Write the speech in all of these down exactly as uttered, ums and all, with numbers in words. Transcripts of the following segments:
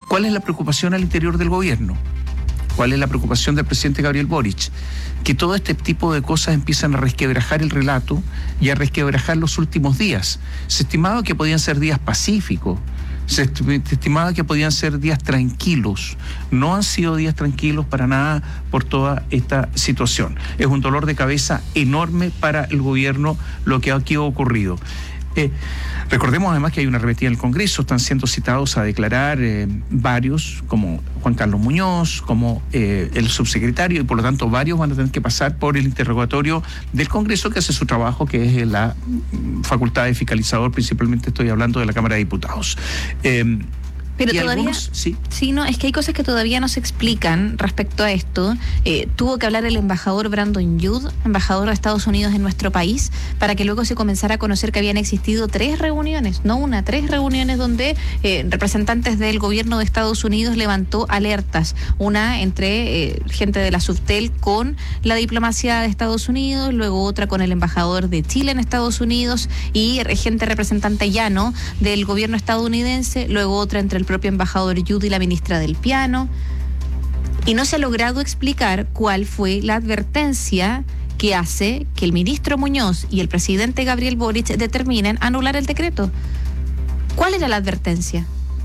¿Cuál es la preocupación al interior del gobierno? ¿Cuál es la preocupación del presidente Gabriel Boric? Que todo este tipo de cosas empiezan a resquebrajar el relato y a resquebrajar los últimos días. Se estimaba que podían ser días pacíficos, se estimaba que podían ser días tranquilos. No han sido días tranquilos para nada por toda esta situación. Es un dolor de cabeza enorme para el gobierno lo que aquí ha ocurrido. Eh, recordemos además que hay una arremetida en el Congreso, están siendo citados a declarar eh, varios, como Juan Carlos Muñoz, como eh, el subsecretario, y por lo tanto varios van a tener que pasar por el interrogatorio del Congreso, que hace su trabajo, que es la facultad de fiscalizador, principalmente estoy hablando de la Cámara de Diputados. Eh, Pero todavía, algunos, sí. sí, no, es que hay cosas que todavía no se explican respecto a esto. Eh, tuvo que hablar el embajador Brandon Youd, embajador de Estados Unidos en nuestro país, para que luego se comenzara a conocer que habían existido tres reuniones, no una, tres reuniones donde eh, representantes del gobierno de Estados Unidos levantó alertas. Una entre eh, gente de la Subtel con la diplomacia de Estados Unidos, luego otra con el embajador de Chile en Estados Unidos y gente representante llano del gobierno estadounidense, luego otra entre el propio embajador Youd y la ministra del Piano, y no se ha logrado explicar cuál fue la advertencia que hace que el ministro Muñoz y el presidente Gabriel Boric determinen anular el decreto. ¿Cuál era la advertencia?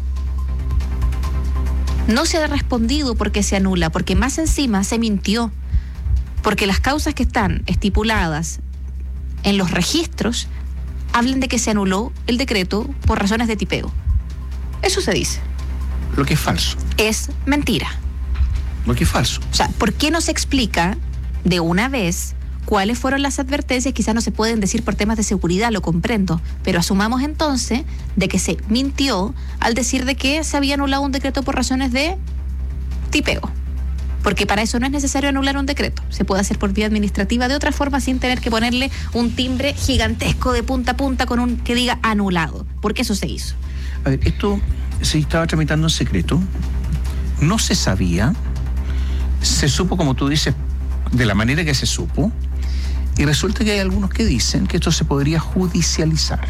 No se ha respondido por qué se anula, porque más encima se mintió, porque las causas que están estipuladas en los registros hablan de que se anuló el decreto por razones de tipeo. Eso se dice. Lo que es falso. Es mentira. Lo que es falso. O sea, ¿por qué no se explica de una vez cuáles fueron las advertencias? Quizás no se pueden decir por temas de seguridad, lo comprendo, pero asumamos entonces de que se mintió al decir de que se había anulado un decreto por razones de tipeo. Porque para eso no es necesario anular un decreto. Se puede hacer por vía administrativa de otra forma sin tener que ponerle un timbre gigantesco de punta a punta con un que diga anulado. Porque eso se hizo. A ver, esto se estaba tramitando en secreto, no se sabía, se supo, como tú dices, de la manera que se supo, y resulta que hay algunos que dicen que esto se podría judicializar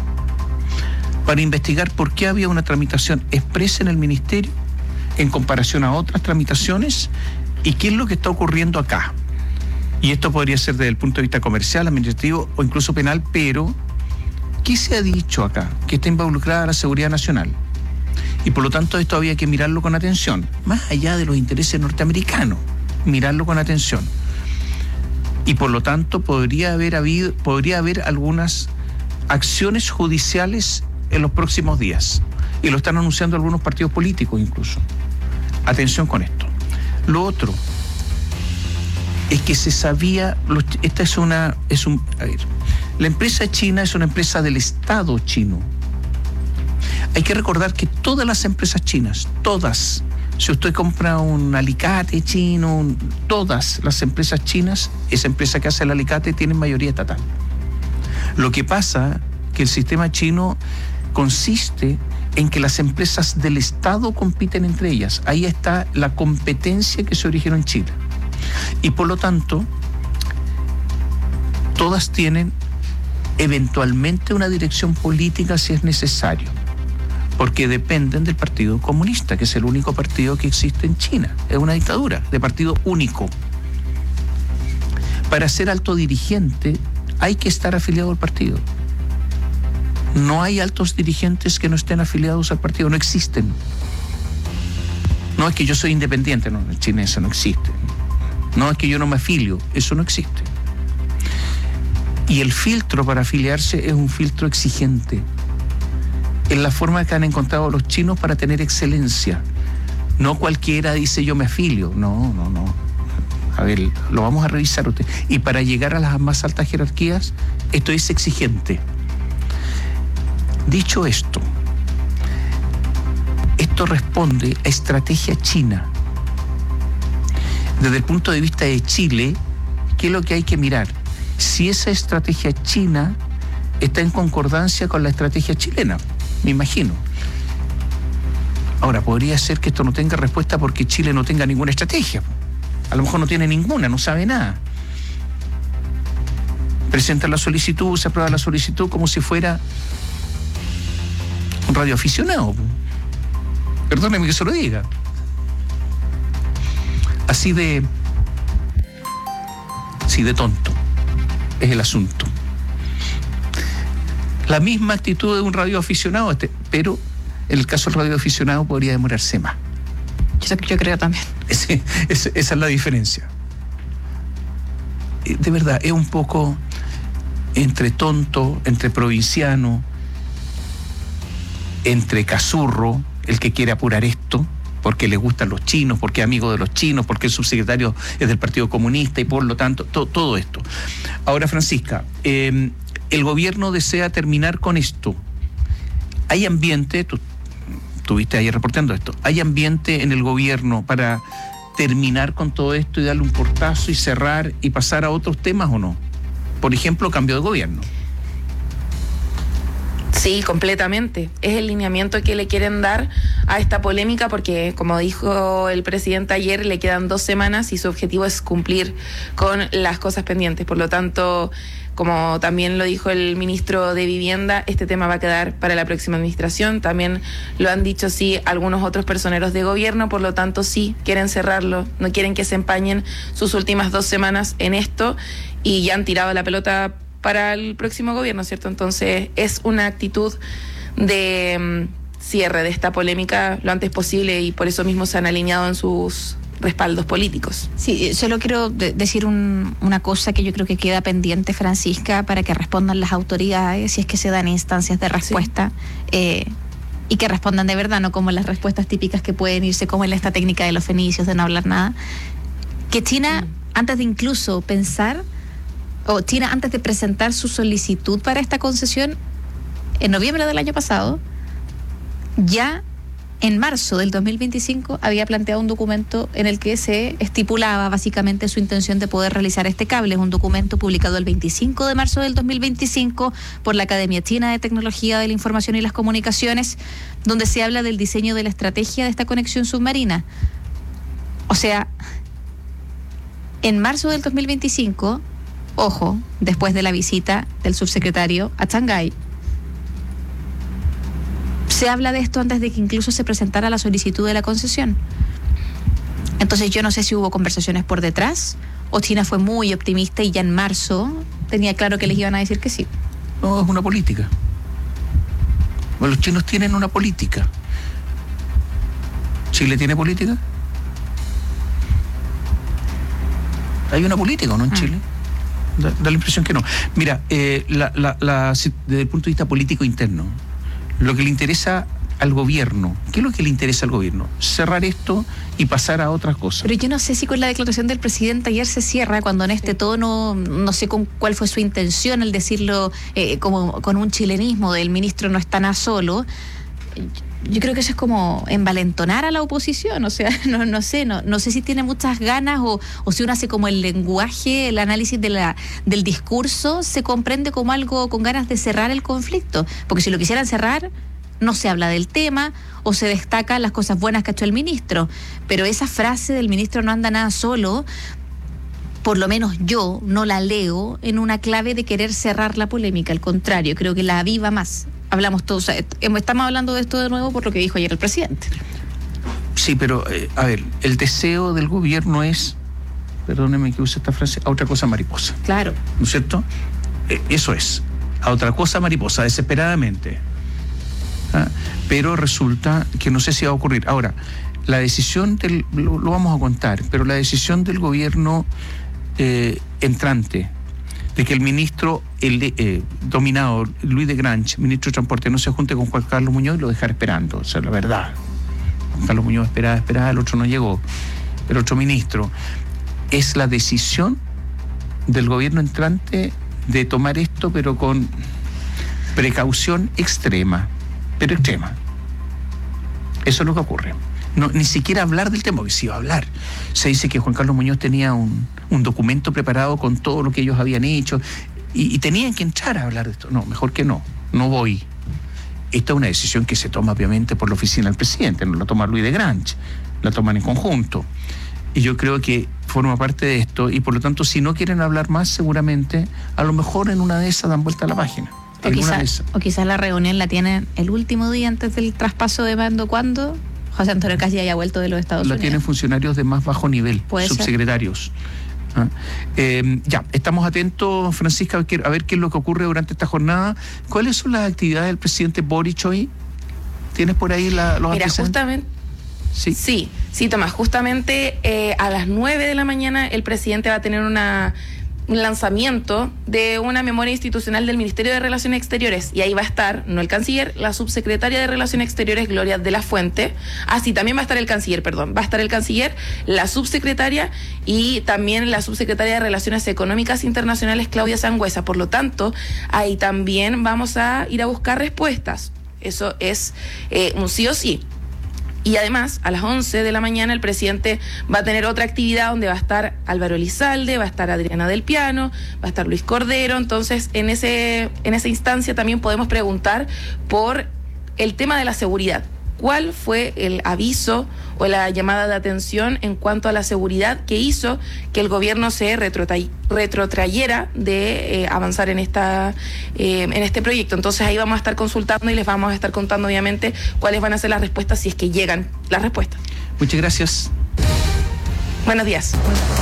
para investigar por qué había una tramitación expresa en el ministerio en comparación a otras tramitaciones y qué es lo que está ocurriendo acá. Y esto podría ser desde el punto de vista comercial, administrativo o incluso penal, pero ¿qué se ha dicho acá? Que está involucrada la seguridad nacional. Y por lo tanto esto había que mirarlo con atención, más allá de los intereses norteamericanos, mirarlo con atención. Y por lo tanto podría haber habido, podría haber algunas acciones judiciales en los próximos días. Y lo están anunciando algunos partidos políticos incluso. Atención con esto. Lo otro es que se sabía, esta es una, es un, a ver, la empresa china es una empresa del Estado chino. Hay que recordar que todas las empresas chinas, todas, si usted compra un alicate chino, todas las empresas chinas, esa empresa que hace el alicate tiene mayoría estatal. Lo que pasa que el sistema chino consiste en que las empresas del Estado compiten entre ellas. Ahí está la competencia que se originó en Chile. Y por lo tanto, todas tienen eventualmente una dirección política si es necesario, porque dependen del Partido Comunista, que es el único partido que existe en China. Es una dictadura de partido único. Para ser alto dirigente hay que estar afiliado al partido. No hay altos dirigentes que no estén afiliados al partido, no existen. No es que yo soy independiente, no, en China eso no existe. No es que yo no me afilio, eso no existe. Y el filtro para afiliarse es un filtro exigente. Es la forma que han encontrado los chinos para tener excelencia. No cualquiera dice yo me afilio. No, no, no. A ver, lo vamos a revisar usted. Y para llegar a las más altas jerarquías, esto es exigente. Dicho esto, esto responde a estrategia china. Desde el punto de vista de Chile, ¿qué es lo que hay que mirar? Si esa estrategia china está en concordancia con la estrategia chilena, me imagino. Ahora, podría ser que esto no tenga respuesta porque Chile no tenga ninguna estrategia. A lo mejor no tiene ninguna, no sabe nada. Presenta la solicitud, se aprueba la solicitud como si fuera un radioaficionado. Perdóneme que se lo diga. Así de... así de tonto es el asunto. La misma actitud de un radioaficionado, este, pero en el caso del radioaficionado podría demorarse más. Yo, yo creo también. Ese, ese, esa es la diferencia. De verdad, es un poco entre tonto, entre provinciano, entre cazurro, el que quiere apurar esto, porque le gustan los chinos, porque es amigo de los chinos, porque el subsecretario es del Partido Comunista y por lo tanto, to, todo esto. Ahora, Francisca, eh, el gobierno desea terminar con esto. ¿Hay ambiente, tú estuviste ahí reportando esto, hay ambiente en el gobierno para terminar con todo esto y darle un portazo y cerrar y pasar a otros temas o no? Por ejemplo, cambio de gobierno. Sí, completamente. Es el lineamiento que le quieren dar a esta polémica porque, como dijo el presidente ayer, le quedan dos semanas y su objetivo es cumplir con las cosas pendientes. Por lo tanto, como también lo dijo el ministro de Vivienda, este tema va a quedar para la próxima administración. También lo han dicho, sí, algunos otros personeros de gobierno. Por lo tanto, sí, quieren cerrarlo. No quieren que se empañen sus últimas dos semanas en esto y ya han tirado la pelota para el próximo gobierno, ¿cierto? Entonces es una actitud de um, cierre de esta polémica lo antes posible y por eso mismo se han alineado en sus respaldos políticos. Sí, solo quiero de- decir un, una cosa que yo creo que queda pendiente, Francisca, para que respondan las autoridades, si es que se dan instancias de respuesta, sí. eh, y que respondan de verdad, no como las respuestas típicas que pueden irse como en esta técnica de los fenicios, de no hablar nada. Que China, mm. antes de incluso pensar... o China, antes de presentar su solicitud para esta concesión en noviembre del año pasado, ya en marzo del dos mil veinticinco había planteado un documento en el que se estipulaba básicamente su intención de poder realizar este cable. Es un documento publicado el veinticinco de marzo del dos mil veinticinco por la Academia China de Tecnología de la Información y las Comunicaciones, donde se habla del diseño de la estrategia de esta conexión submarina. O sea, en marzo del dos mil veinticinco... ojo, después de la visita del subsecretario a Shanghái, se habla de esto antes de que incluso se presentara la solicitud de la concesión. Entonces yo no sé si hubo conversaciones por detrás o China fue muy optimista y ya en marzo tenía claro que les iban a decir que sí. No, es una política. Bueno, los chinos tienen una política. ¿Chile tiene política? ¿Hay una política o no en ah. Chile? Da, da la impresión que no. Mira, eh, la, la, la, desde el punto de vista político interno, lo que le interesa al gobierno, ¿qué es lo que le interesa al gobierno? Cerrar esto y pasar a otras cosas. Pero yo no sé si con la declaración del presidente ayer se cierra, cuando en este tono, no sé con cuál fue su intención, el decirlo eh, como con un chilenismo del ministro no está nada solo. Yo creo que eso es como envalentonar a la oposición, o sea, no, no sé, no, no sé si tiene muchas ganas o, o si uno hace como el lenguaje, el análisis de la, del discurso, se comprende como algo con ganas de cerrar el conflicto, porque si lo quisieran cerrar, no se habla del tema o se destacan las cosas buenas que ha hecho el ministro, pero esa frase del ministro no anda nada solo, por lo menos yo no la leo en una clave de querer cerrar la polémica, al contrario, creo que la aviva más. Hablamos todos, o sea, estamos hablando de esto de nuevo por lo que dijo ayer el presidente. Sí, pero, eh, a ver, el deseo del gobierno es, perdóneme que use esta frase, a otra cosa mariposa. Claro. ¿No es cierto? Eh, eso es, a otra cosa mariposa, desesperadamente. ¿Ah? Pero resulta que no sé si va a ocurrir. Ahora, la decisión del, lo, lo vamos a contar, pero la decisión del gobierno eh, entrante, de que el ministro el eh, dominado, Luis de Grange, ministro de Transporte, no se junte con Juan Carlos Muñoz y lo dejar esperando. O sea, la verdad. Juan Carlos Muñoz esperaba, esperaba, el otro no llegó. El otro ministro. Es la decisión del gobierno entrante de tomar esto, pero con precaución extrema. Pero extrema. Eso es lo que ocurre. No, ni siquiera hablar del tema, porque sí iba a hablar. Se dice que Juan Carlos Muñoz tenía un, un documento preparado con todo lo que ellos habían hecho y, y tenían que entrar a hablar de esto. No, mejor que no, no voy. Esta es una decisión que se toma obviamente por la oficina del presidente, no la toma Luis de Grange, la toman en conjunto. Y yo creo que forma parte de esto y por lo tanto si no quieren hablar más seguramente, a lo mejor en una de esas dan vuelta a la página. O quizás quizá la reunión la tienen el último día antes del traspaso de mando, ¿cuándo? José Antonio Caz ya haya vuelto de los Estados La Unidos. tienen funcionarios de más bajo nivel, Puede subsecretarios. Ah, eh, ya, estamos atentos, Francisca, a ver, a ver qué es lo que ocurre durante esta jornada. ¿Cuáles son las actividades del presidente Boric hoy? ¿Tienes por ahí la, los Mira, antecedentes? justamente... Sí. Sí, sí, Tomás, justamente eh, a las nueve de la mañana el presidente va a tener una, un lanzamiento de una memoria institucional del Ministerio de Relaciones Exteriores y ahí va a estar, no el canciller, la subsecretaria de Relaciones Exteriores, Gloria de la Fuente. Ah, sí, también va a estar el canciller, perdón, va a estar el canciller, la subsecretaria y también la subsecretaria de Relaciones Económicas Internacionales, Claudia Sangüesa. Por lo tanto, ahí también vamos a ir a buscar respuestas. Eso es eh, un sí o sí. Y además, a las once de la mañana el presidente va a tener otra actividad donde va a estar Álvaro Elizalde, va a estar Adriana del Piano, va a estar Luis Cordero. Entonces, en ese, en esa instancia también podemos preguntar por el tema de la seguridad. ¿Cuál fue el aviso o la llamada de atención en cuanto a la seguridad que hizo que el gobierno se retrotra- retrotrayera de eh, avanzar en esta eh, en este proyecto? Entonces ahí vamos a estar consultando y les vamos a estar contando obviamente cuáles van a ser las respuestas si es que llegan las respuestas. Muchas gracias. Buenos días.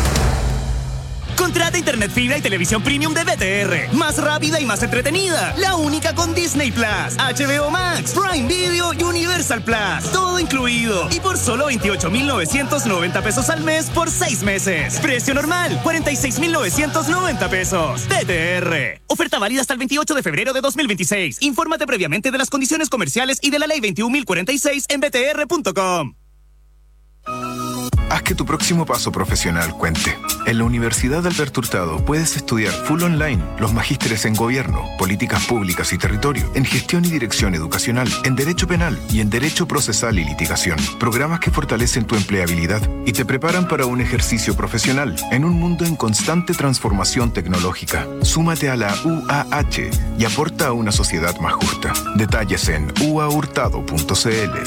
Contrata internet fibra y televisión premium de B T R. Más rápida y más entretenida. La única con Disney Plus, H B O Max, Prime Video y Universal Plus. Todo incluido. Y por solo veintiocho mil novecientos noventa pesos al mes por seis meses. Precio normal, cuarenta y seis mil novecientos noventa pesos. B T R. Oferta válida hasta el veintiocho de febrero de dos mil veintiséis. Infórmate previamente de las condiciones comerciales y de la ley veintiún mil cuarenta y seis en b t r punto com. Haz que tu próximo paso profesional cuente. En la Universidad de Alberto Hurtado puedes estudiar full online los magísteres en Gobierno, Políticas Públicas y Territorio, en Gestión y Dirección Educacional, en Derecho Penal y en Derecho Procesal y Litigación. Programas que fortalecen tu empleabilidad y te preparan para un ejercicio profesional en un mundo en constante transformación tecnológica. Súmate a la U A H y aporta a una sociedad más justa. Detalles en u a hurtado punto c l.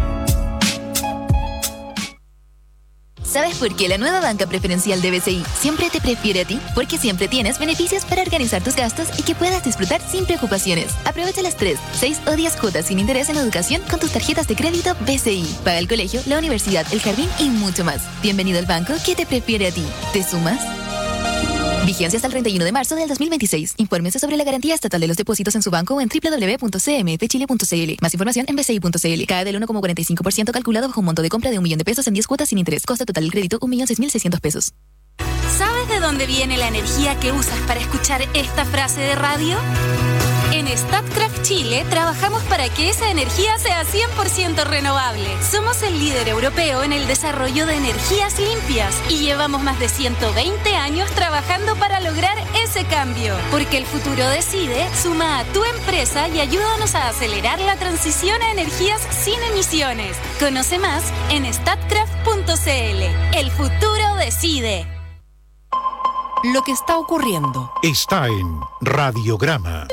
¿Sabes por qué la nueva banca preferencial de B C I siempre te prefiere a ti? Porque siempre tienes beneficios para organizar tus gastos y que puedas disfrutar sin preocupaciones. Aprovecha las tres, seis o diez cuotas sin interés en educación con tus tarjetas de crédito B C I. Paga el colegio, la universidad, el jardín y mucho más. Bienvenido al banco que te prefiere a ti. ¿Te sumas? Vigencia hasta el treinta y uno de marzo del dos mil veintiséis. Infórmese sobre la garantía estatal de los depósitos en su banco o en doble u doble u doble u punto c m f chile punto c l. Más información en b c i punto c l. Cae del uno coma cuarenta y cinco por ciento calculado bajo un monto de compra de un millón de pesos en diez cuotas sin interés. Costo total del crédito un millón seis mil seiscientos pesos. ¿Sabes de dónde viene la energía que usas para escuchar esta frase de radio? En Statkraft Chile trabajamos para que esa energía sea cien por ciento renovable. Somos el líder europeo en el desarrollo de energías limpias y llevamos más de ciento veinte años trabajando para lograr ese cambio. Porque el futuro decide, suma a tu empresa y ayúdanos a acelerar la transición a energías sin emisiones. Conoce más en statkraft punto c l. El futuro decide. Lo que está ocurriendo está en Radiograma.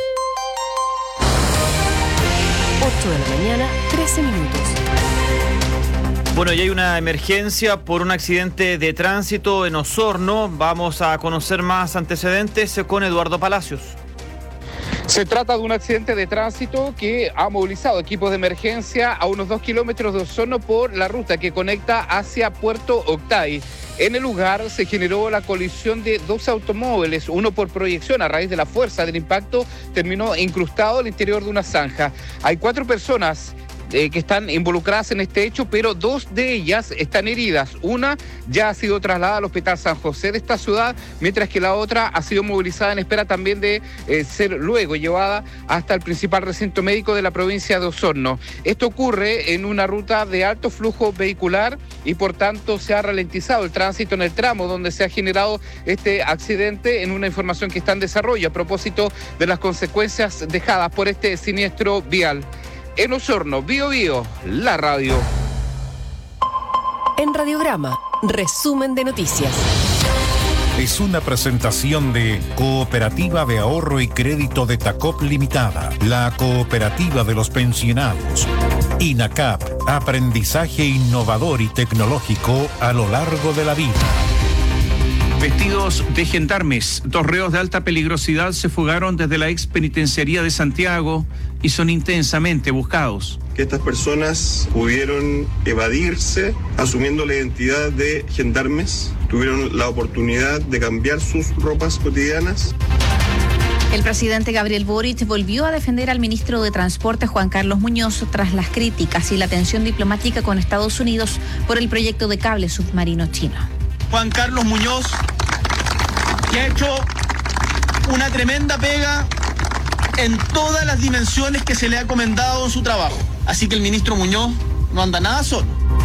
ocho de la mañana, trece minutos. Bueno, y hay una emergencia por un accidente de tránsito en Osorno. Vamos a conocer más antecedentes con Eduardo Palacios. Se trata de un accidente de tránsito que ha movilizado equipos de emergencia a unos dos kilómetros de Osorno por la ruta que conecta hacia Puerto Octay. En el lugar se generó la colisión de dos automóviles, uno por proyección a raíz de la fuerza del impacto terminó incrustado al interior de una zanja. Hay cuatro personas Eh, que están involucradas en este hecho, pero dos de ellas están heridas. Una ya ha sido trasladada al Hospital San José de esta ciudad, mientras que la otra ha sido movilizada en espera también de eh, ser luego llevada hasta el principal recinto médico de la provincia de Osorno. Esto ocurre en una ruta de alto flujo vehicular y por tanto se ha ralentizado el tránsito en el tramo donde se ha generado este accidente, en una información que está en desarrollo a propósito de las consecuencias dejadas por este siniestro vial. En Osorno, Bío Bío, la radio. En Radiograma, resumen de noticias. Es una presentación de Cooperativa de Ahorro y Crédito de Tacop Limitada, la cooperativa de los pensionados. INACAP, aprendizaje innovador y tecnológico a lo largo de la vida. Vestidos de gendarmes, dos reos de alta peligrosidad se fugaron desde la ex penitenciaría de Santiago y son intensamente buscados. que estas personas pudieron evadirse asumiendo la identidad de gendarmes, tuvieron la oportunidad de cambiar sus ropas cotidianas. El presidente Gabriel Boric volvió a defender al ministro de Transporte Juan Carlos Muñoz tras las críticas y la tensión diplomática con Estados Unidos por el proyecto de cable submarino chino. Juan Carlos Muñoz, que ha hecho una tremenda pega en todas las dimensiones que se le ha encomendado en su trabajo. Así que el ministro Muñoz no anda nada solo.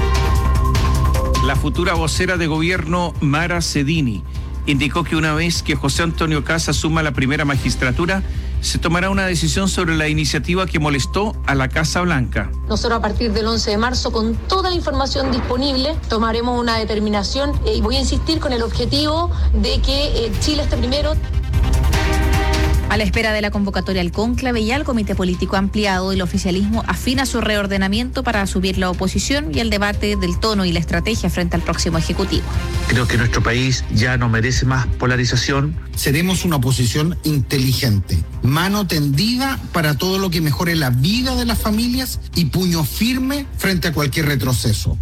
La futura vocera de gobierno, Mara Cedini, indicó que una vez que José Antonio Kast asuma la primera magistratura, se tomará una decisión sobre la iniciativa que molestó a la Casa Blanca. Nosotros a partir del once de marzo, con toda la información disponible, tomaremos una determinación eh, y voy a insistir con el objetivo de que eh, Chile esté primero. A la espera de la convocatoria al cónclave y al comité político ampliado, el oficialismo afina su reordenamiento para asumir la oposición y el debate del tono y la estrategia frente al próximo ejecutivo. Creo que nuestro país ya no merece más polarización. Seremos una oposición inteligente, mano tendida para todo lo que mejore la vida de las familias y puño firme frente a cualquier retroceso.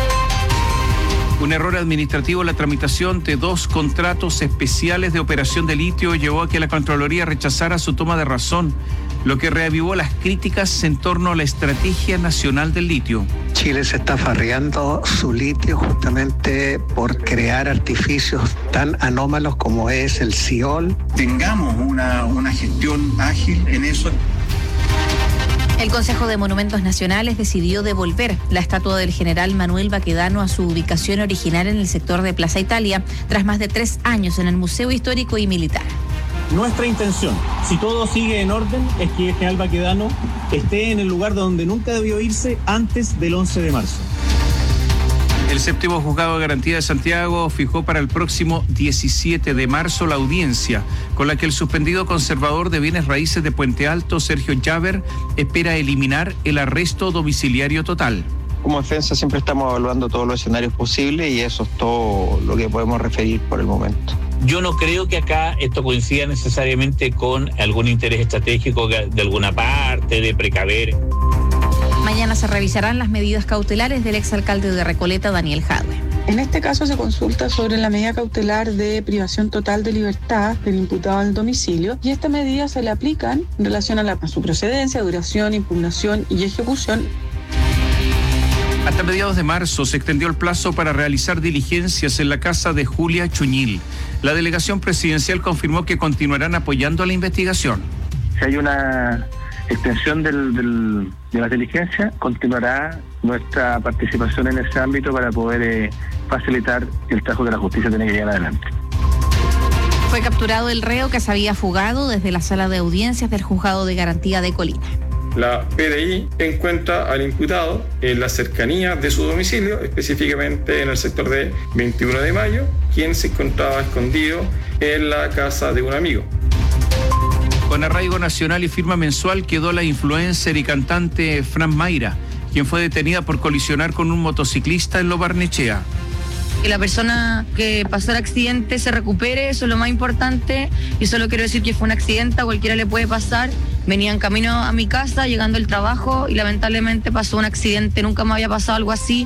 Un error administrativo en la tramitación de dos contratos especiales de operación de litio llevó a que la Contraloría rechazara su toma de razón, lo que reavivó las críticas en torno a la Estrategia Nacional del Litio. Chile se está farreando su litio justamente por crear artificios tan anómalos como es el Ciol. Tengamos una, una gestión ágil en eso. El Consejo de Monumentos Nacionales decidió devolver la estatua del general Manuel Baquedano a su ubicación original en el sector de Plaza Italia, tras más de tres años en el Museo Histórico y Militar. Nuestra intención, si todo sigue en orden, es que el general Baquedano esté en el lugar donde nunca debió irse antes del once de marzo. El séptimo juzgado de garantía de Santiago fijó para el próximo diecisiete de marzo la audiencia con la que el suspendido conservador de bienes raíces de Puente Alto, Sergio Llaver, espera eliminar el arresto domiciliario total. Como defensa siempre estamos evaluando todos los escenarios posibles y eso es todo lo que podemos referir por el momento. Yo no creo que acá esto coincida necesariamente con algún interés estratégico de alguna parte, de precaver. Mañana se revisarán las medidas cautelares del exalcalde de Recoleta, Daniel Jadwe. En este caso se consulta sobre la medida cautelar de privación total de libertad del imputado al domicilio y esta medida se le aplican en relación a, la, a su procedencia, duración, impugnación y ejecución. Hasta mediados de marzo se extendió el plazo para realizar diligencias en la casa de Julia Chuñil. La delegación presidencial confirmó que continuarán apoyando la investigación. Si hay una extensión del, del, de la diligencia, continuará nuestra participación en ese ámbito para poder eh, facilitar que el trabajo de la justicia tiene que llegar adelante. Fue capturado el reo que se había fugado desde la sala de audiencias del Juzgado de Garantía de Colina. La P D I encuentra al imputado en la cercanía de su domicilio, específicamente en el sector de veintiuno de mayo, quien se encontraba escondido en la casa de un amigo. Con arraigo nacional y firma mensual quedó la influencer y cantante Fran Mayra, quien fue detenida por colisionar con un motociclista en Lo Barnechea. Que la persona que pasó el accidente se recupere, eso es lo más importante. Y solo quiero decir que fue un accidente, a cualquiera le puede pasar. Venía en camino a mi casa, llegando al trabajo y lamentablemente pasó un accidente. Nunca me había pasado algo así.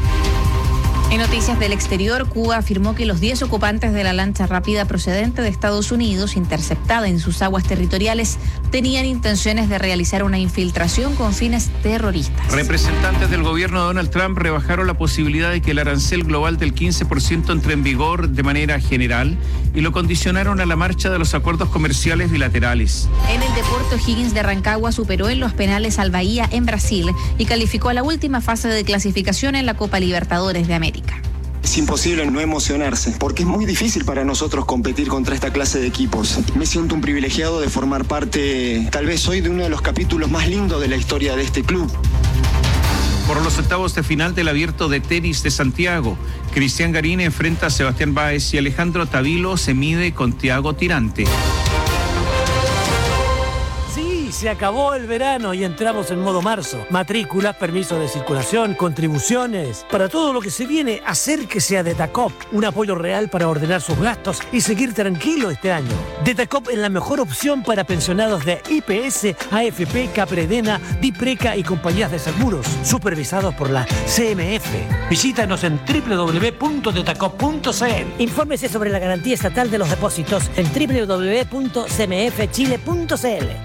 En noticias del exterior, Cuba afirmó que los diez ocupantes de la lancha rápida procedente de Estados Unidos, interceptada en sus aguas territoriales, tenían intenciones de realizar una infiltración con fines terroristas. Representantes del gobierno de Donald Trump rebajaron la posibilidad de que el arancel global del quince por ciento entre en vigor de manera general y lo condicionaron a la marcha de los acuerdos comerciales bilaterales. En el deporte, O'Higgins de Rancagua superó en los penales al Bahía en Brasil y calificó a la última fase de clasificación en la Copa Libertadores de América. Es imposible no emocionarse, porque es muy difícil para nosotros competir contra esta clase de equipos. Me siento un privilegiado de formar parte, tal vez hoy, de uno de los capítulos más lindos de la historia de este club. Por los octavos de final del Abierto de Tenis de Santiago, Cristian Garín enfrenta a Sebastián Báez y Alejandro Tavilo se mide con Thiago Tirante. Se acabó el verano y entramos en modo marzo. Matrículas, permisos de circulación, contribuciones. Para todo lo que se viene, acérquese a Detacop. Un apoyo real para ordenar sus gastos y seguir tranquilo este año. Detacop es la mejor opción para pensionados de I P S, A F P, Capredena, Dipreca y compañías de seguros. Supervisados por la C M F. Visítanos en doble u doble u doble u punto detacop punto c l. Infórmese sobre la garantía estatal de los depósitos en doble u doble u doble u punto c m f chile punto c l.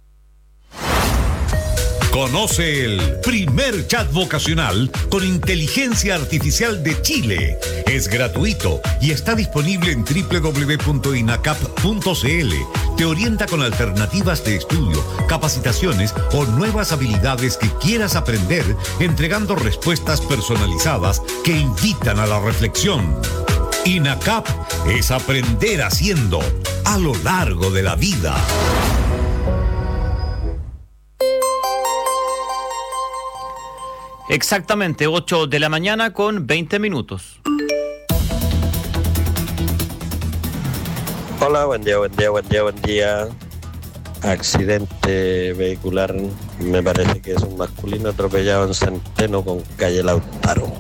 Conoce el primer chat vocacional con inteligencia artificial de Chile. Es gratuito y está disponible en doble u doble u doble u punto inacap punto c l. Te orienta con alternativas de estudio, capacitaciones o nuevas habilidades que quieras aprender, entregando respuestas personalizadas que invitan a la reflexión. INACAP es aprender haciendo a lo largo de la vida. Exactamente, ocho de la mañana con veinte minutos. Hola, buen día, buen día, buen día, buen día. Accidente vehicular, me parece que es un masculino atropellado en Centeno con calle Lautaro.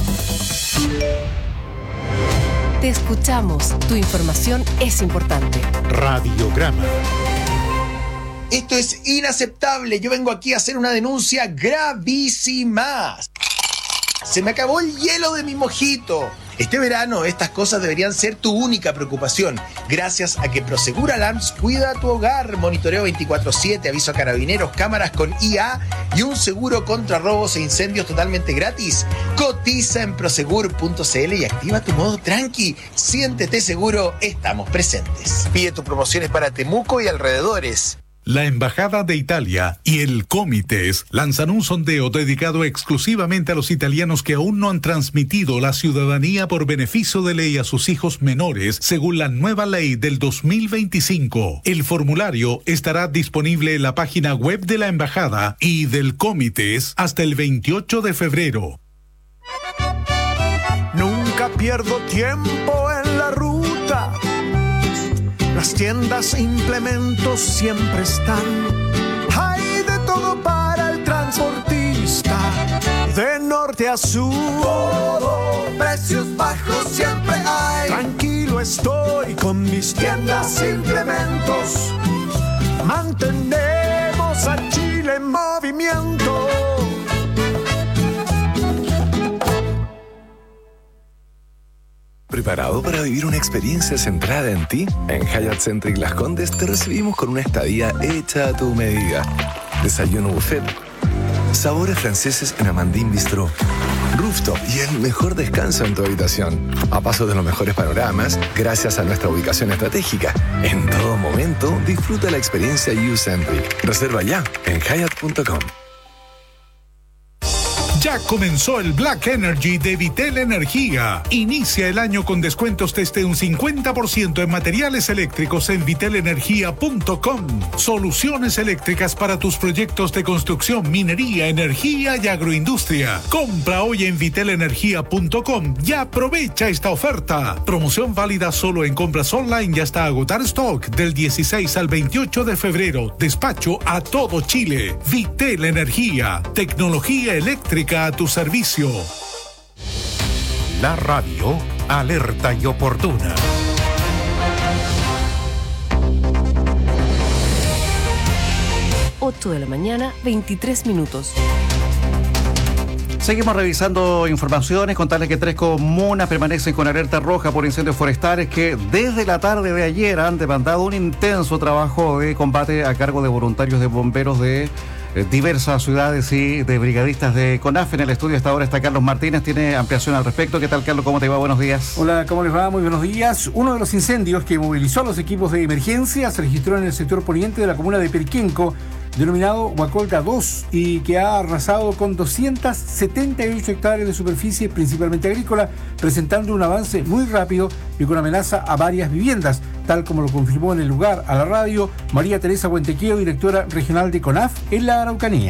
Te escuchamos, tu información es importante. Radiograma. Esto es inaceptable. Yo vengo aquí a hacer una denuncia gravísima. Se me acabó el hielo de mi mojito. Este verano estas cosas deberían ser tu única preocupación. Gracias a que Prosegur Alarms cuida tu hogar. Monitoreo veinticuatro siete, aviso a carabineros, cámaras con I A y un seguro contra robos e incendios totalmente gratis. Cotiza en prosegur punto c l y activa tu modo tranqui. Siéntete seguro, estamos presentes. Pide tus promociones para Temuco y alrededores. La Embajada de Italia y el Comites lanzan un sondeo dedicado exclusivamente a los italianos que aún no han transmitido la ciudadanía por beneficio de ley a sus hijos menores, según la nueva ley del dos mil veinticinco. El formulario estará disponible en la página web de la Embajada y del Comites hasta el veintiocho de febrero. Nunca pierdo tiempo en la ruta. Las tiendas e implementos siempre están. Hay de todo para el transportista. De norte a sur, todo, precios bajos siempre hay. Tranquilo estoy con mis tiendas e implementos. Mantenemos a Chile en movimiento. ¿Preparado para vivir una experiencia centrada en ti? En Hyatt Centric Las Condes te recibimos con una estadía hecha a tu medida. Desayuno buffet, sabores franceses en Amandine Bistro, rooftop y el mejor descanso en tu habitación. A paso de los mejores panoramas, gracias a nuestra ubicación estratégica. En todo momento, disfruta la experiencia U-Centric. Reserva ya en hyatt punto com. Ya comenzó el Black Energy de Vitel Energía. Inicia el año con descuentos desde un cincuenta por ciento en materiales eléctricos en vitel energía punto com. Soluciones eléctricas para tus proyectos de construcción, minería, energía y agroindustria. Compra hoy en vitel energía punto com y aprovecha esta oferta. Promoción válida solo en compras online y hasta agotar stock del dieciséis al veintiocho de febrero. Despacho a todo Chile. Vitel Energía. Tecnología eléctrica a tu servicio. La radio alerta y oportuna. ocho de la mañana, veintitrés minutos. Seguimos revisando informaciones, contarles que tres comunas permanecen con alerta roja por incendios forestales que desde la tarde de ayer han demandado un intenso trabajo de combate a cargo de voluntarios de bomberos de diversas ciudades y de brigadistas de CONAF. En el estudio hasta ahora está Carlos Martínez, tiene ampliación al respecto. ¿Qué tal, Carlos? ¿Cómo te va? Buenos días. Hola, ¿cómo les va? Muy buenos días. Uno de los incendios que movilizó a los equipos de emergencia se registró en el sector poniente de la comuna de Periquenco, denominado Huacolda dos, y que ha arrasado con doscientas setenta y ocho hectáreas de superficie, principalmente agrícola, presentando un avance muy rápido y con amenaza a varias viviendas, tal como lo confirmó en el lugar a la radio María Teresa Huentequeo, directora regional de CONAF en la Araucanía.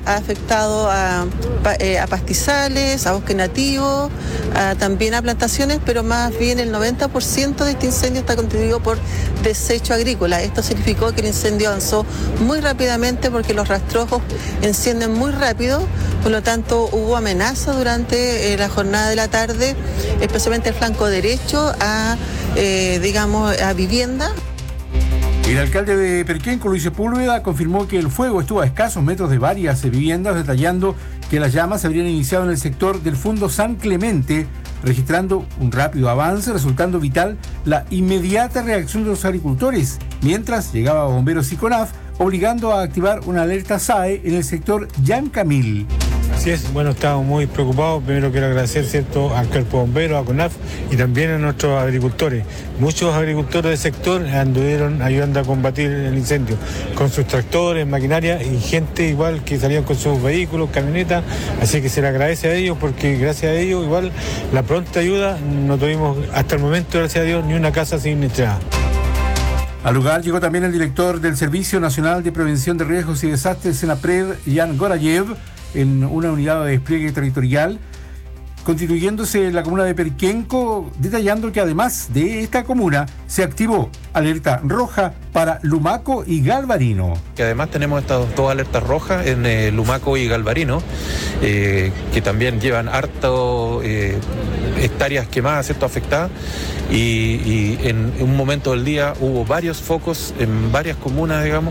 ha afectado a, eh, a pastizales, a bosque nativo, a, también a plantaciones, pero más bien el noventa por ciento de este incendio está contribuido por desecho agrícola. Esto significó que el incendio avanzó muy rápidamente porque los rastrojos encienden muy rápido, por lo tanto hubo amenaza durante eh, la jornada de la tarde, especialmente el flanco derecho a, eh, digamos, a vivienda. El alcalde de Perquenco, Luis Sepúlveda, confirmó que el fuego estuvo a escasos metros de varias viviendas, detallando que las llamas se habrían iniciado en el sector del Fundo San Clemente, registrando un rápido avance, resultando vital la inmediata reacción de los agricultores, mientras llegaba bomberos y CONAF, obligando a activar una alerta S A E en el sector Yancamil. Así es, bueno, estamos muy preocupados. Primero quiero agradecer, ¿cierto?, al Cuerpo Bombero, a CONAF y también a nuestros agricultores. Muchos agricultores del sector anduvieron ayudando a combatir el incendio con sus tractores, maquinaria y gente igual que salían con sus vehículos, camionetas. Así que se le agradece a ellos porque gracias a ellos igual la pronta ayuda no tuvimos hasta el momento, gracias a Dios, ni una casa siniestrada. Al lugar llegó también el director del Servicio Nacional de Prevención de Riesgos y Desastres, SENAPRED, Jan Gorayev, en una unidad de despliegue territorial, constituyéndose la comuna de Perquenco, detallando que además de esta comuna se activó alerta roja para Lumaco y Galvarino. Que además tenemos estas dos alertas rojas en eh, Lumaco y Galvarino, eh, que también llevan harto eh, hectáreas quemadas, ¿cierto?, afectadas, y, y en un momento del día hubo varios focos en varias comunas, digamos.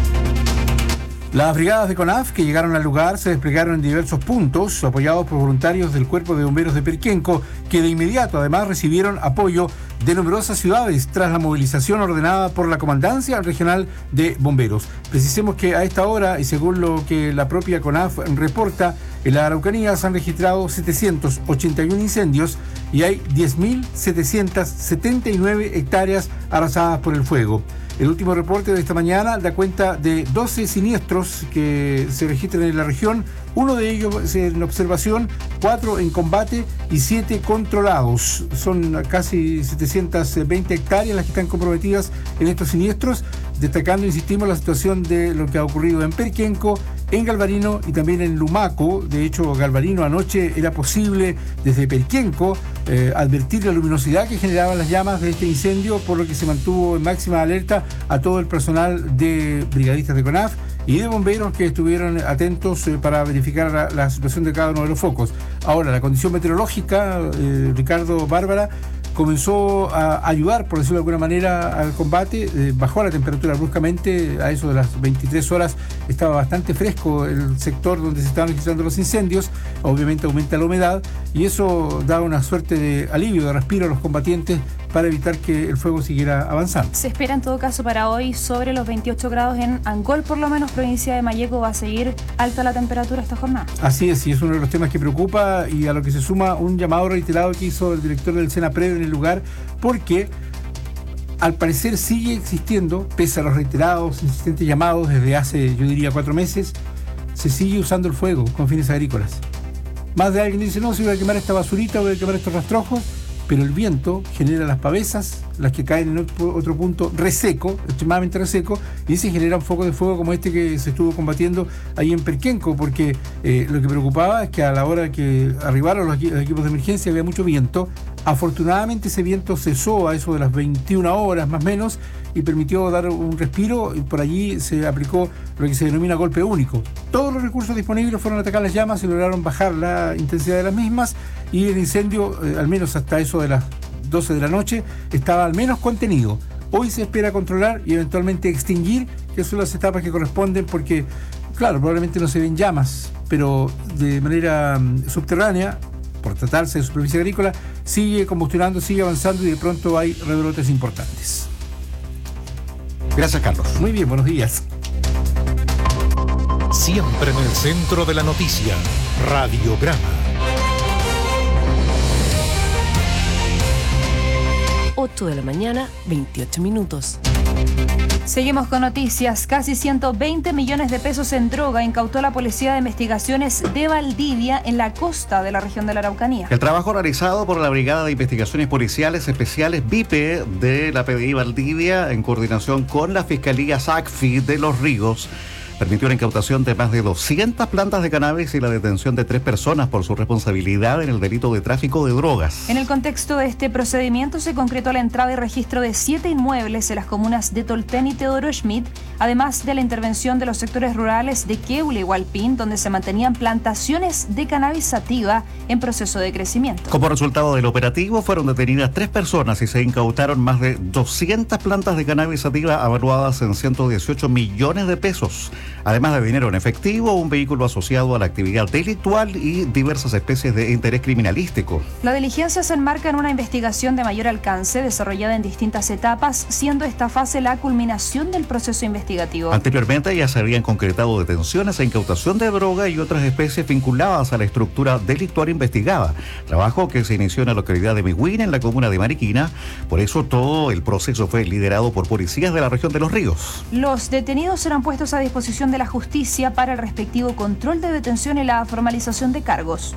Las brigadas de CONAF que llegaron al lugar se desplegaron en diversos puntos, apoyados por voluntarios del Cuerpo de Bomberos de Perquenco, que de inmediato además recibieron apoyo de numerosas ciudades tras la movilización ordenada por la Comandancia Regional de Bomberos. Precisemos que a esta hora, y según lo que la propia CONAF reporta, en la Araucanía se han registrado setecientos ochenta y uno incendios y hay diez mil setecientas setenta y nueve hectáreas arrasadas por el fuego. El último reporte de esta mañana da cuenta de doce siniestros que se registran en la región, uno de ellos en observación, cuatro en combate y siete controlados. Son casi setecientas veinte hectáreas las que están comprometidas en estos siniestros, destacando, insistimos, la situación de lo que ha ocurrido en Perquenco, en Galvarino y también en Lumaco. De hecho, Galvarino anoche era posible desde Perquenco eh, advertir la luminosidad que generaban las llamas de este incendio, por lo que se mantuvo en máxima alerta a todo el personal de brigadistas de CONAF y de bomberos que estuvieron atentos eh, para verificar la, la situación de cada uno de los focos. Ahora, la condición meteorológica, eh, Ricardo, Bárbara, comenzó a ayudar, por decirlo de alguna manera, al combate. Eh, bajó la temperatura bruscamente, a eso de las veintitrés horas estaba bastante fresco el sector donde se estaban registrando los incendios, obviamente aumenta la humedad y eso da una suerte de alivio, de respiro a los combatientes para evitar que el fuego siguiera avanzando. Se espera en todo caso para hoy sobre los veintiocho grados en Angol, por lo menos provincia de Malleco va a seguir alta la temperatura esta jornada. Así es, y es uno de los temas que preocupa y a lo que se suma un llamado reiterado que hizo el director del SENAPRED en el lugar, porque al parecer sigue existiendo, pese a los reiterados, insistentes llamados desde hace, yo diría, cuatro meses, se sigue usando el fuego con fines agrícolas. Más de alguien dice, no, si voy a quemar esta basurita, voy a quemar estos rastrojos, pero el viento genera las pavesas, las que caen en otro, otro punto reseco, extremadamente reseco, y se genera un foco de fuego como este que se estuvo combatiendo ahí en Perquenco, porque eh, lo que preocupaba es que a la hora que arribaron los, los equipos de emergencia había mucho viento. Afortunadamente ese viento cesó a eso de las veintiuna horas más o menos y permitió dar un respiro, y por allí se aplicó lo que se denomina golpe único. Todos los recursos disponibles fueron a atacar las llamas y lograron bajar la intensidad de las mismas, y el incendio, eh, al menos hasta eso de las doce de la noche, estaba al menos contenido. Hoy se espera controlar y eventualmente extinguir, que son las etapas que corresponden, porque, claro, probablemente no se ven llamas, pero de manera um, subterránea, por tratarse de superficie agrícola, sigue combustionando, sigue avanzando y de pronto hay rebrotes importantes. Gracias, Carlos. Muy bien, buenos días. Siempre en el centro de la noticia, Radiograma. ocho de la mañana, veintiocho minutos. Seguimos con noticias. Casi ciento veinte millones de pesos en droga incautó la Policía de Investigaciones de Valdivia en la costa de la región de la Araucanía. El trabajo realizado por la Brigada de Investigaciones Policiales Especiales B I P E de la P D I Valdivia en coordinación con la Fiscalía SACFI de Los Ríos permitió la incautación de más de doscientas plantas de cannabis y la detención de tres personas por su responsabilidad en el delito de tráfico de drogas. En el contexto de este procedimiento se concretó la entrada y registro de siete inmuebles en las comunas de Tolten y Teodoro Schmidt, además de la intervención de los sectores rurales de Queule y Hualpín, donde se mantenían plantaciones de cannabis sativa en proceso de crecimiento. Como resultado del operativo, fueron detenidas tres personas y se incautaron más de doscientas plantas de cannabis sativa evaluadas en ciento dieciocho millones de pesos, además de dinero en efectivo, un vehículo asociado a la actividad delictual y diversas especies de interés criminalístico. La diligencia se enmarca en una investigación de mayor alcance desarrollada en distintas etapas, siendo esta fase la culminación del proceso investigativo. Anteriormente ya se habían concretado detenciones e incautación de droga y otras especies vinculadas a la estructura delictual investigada, trabajo que se inició en la localidad de Mihuina, en la comuna de Mariquina. Por eso todo el proceso fue liderado por policías de la región de Los Ríos. Los detenidos serán puestos a disposición de la justicia para el respectivo control de detención y la formalización de cargos.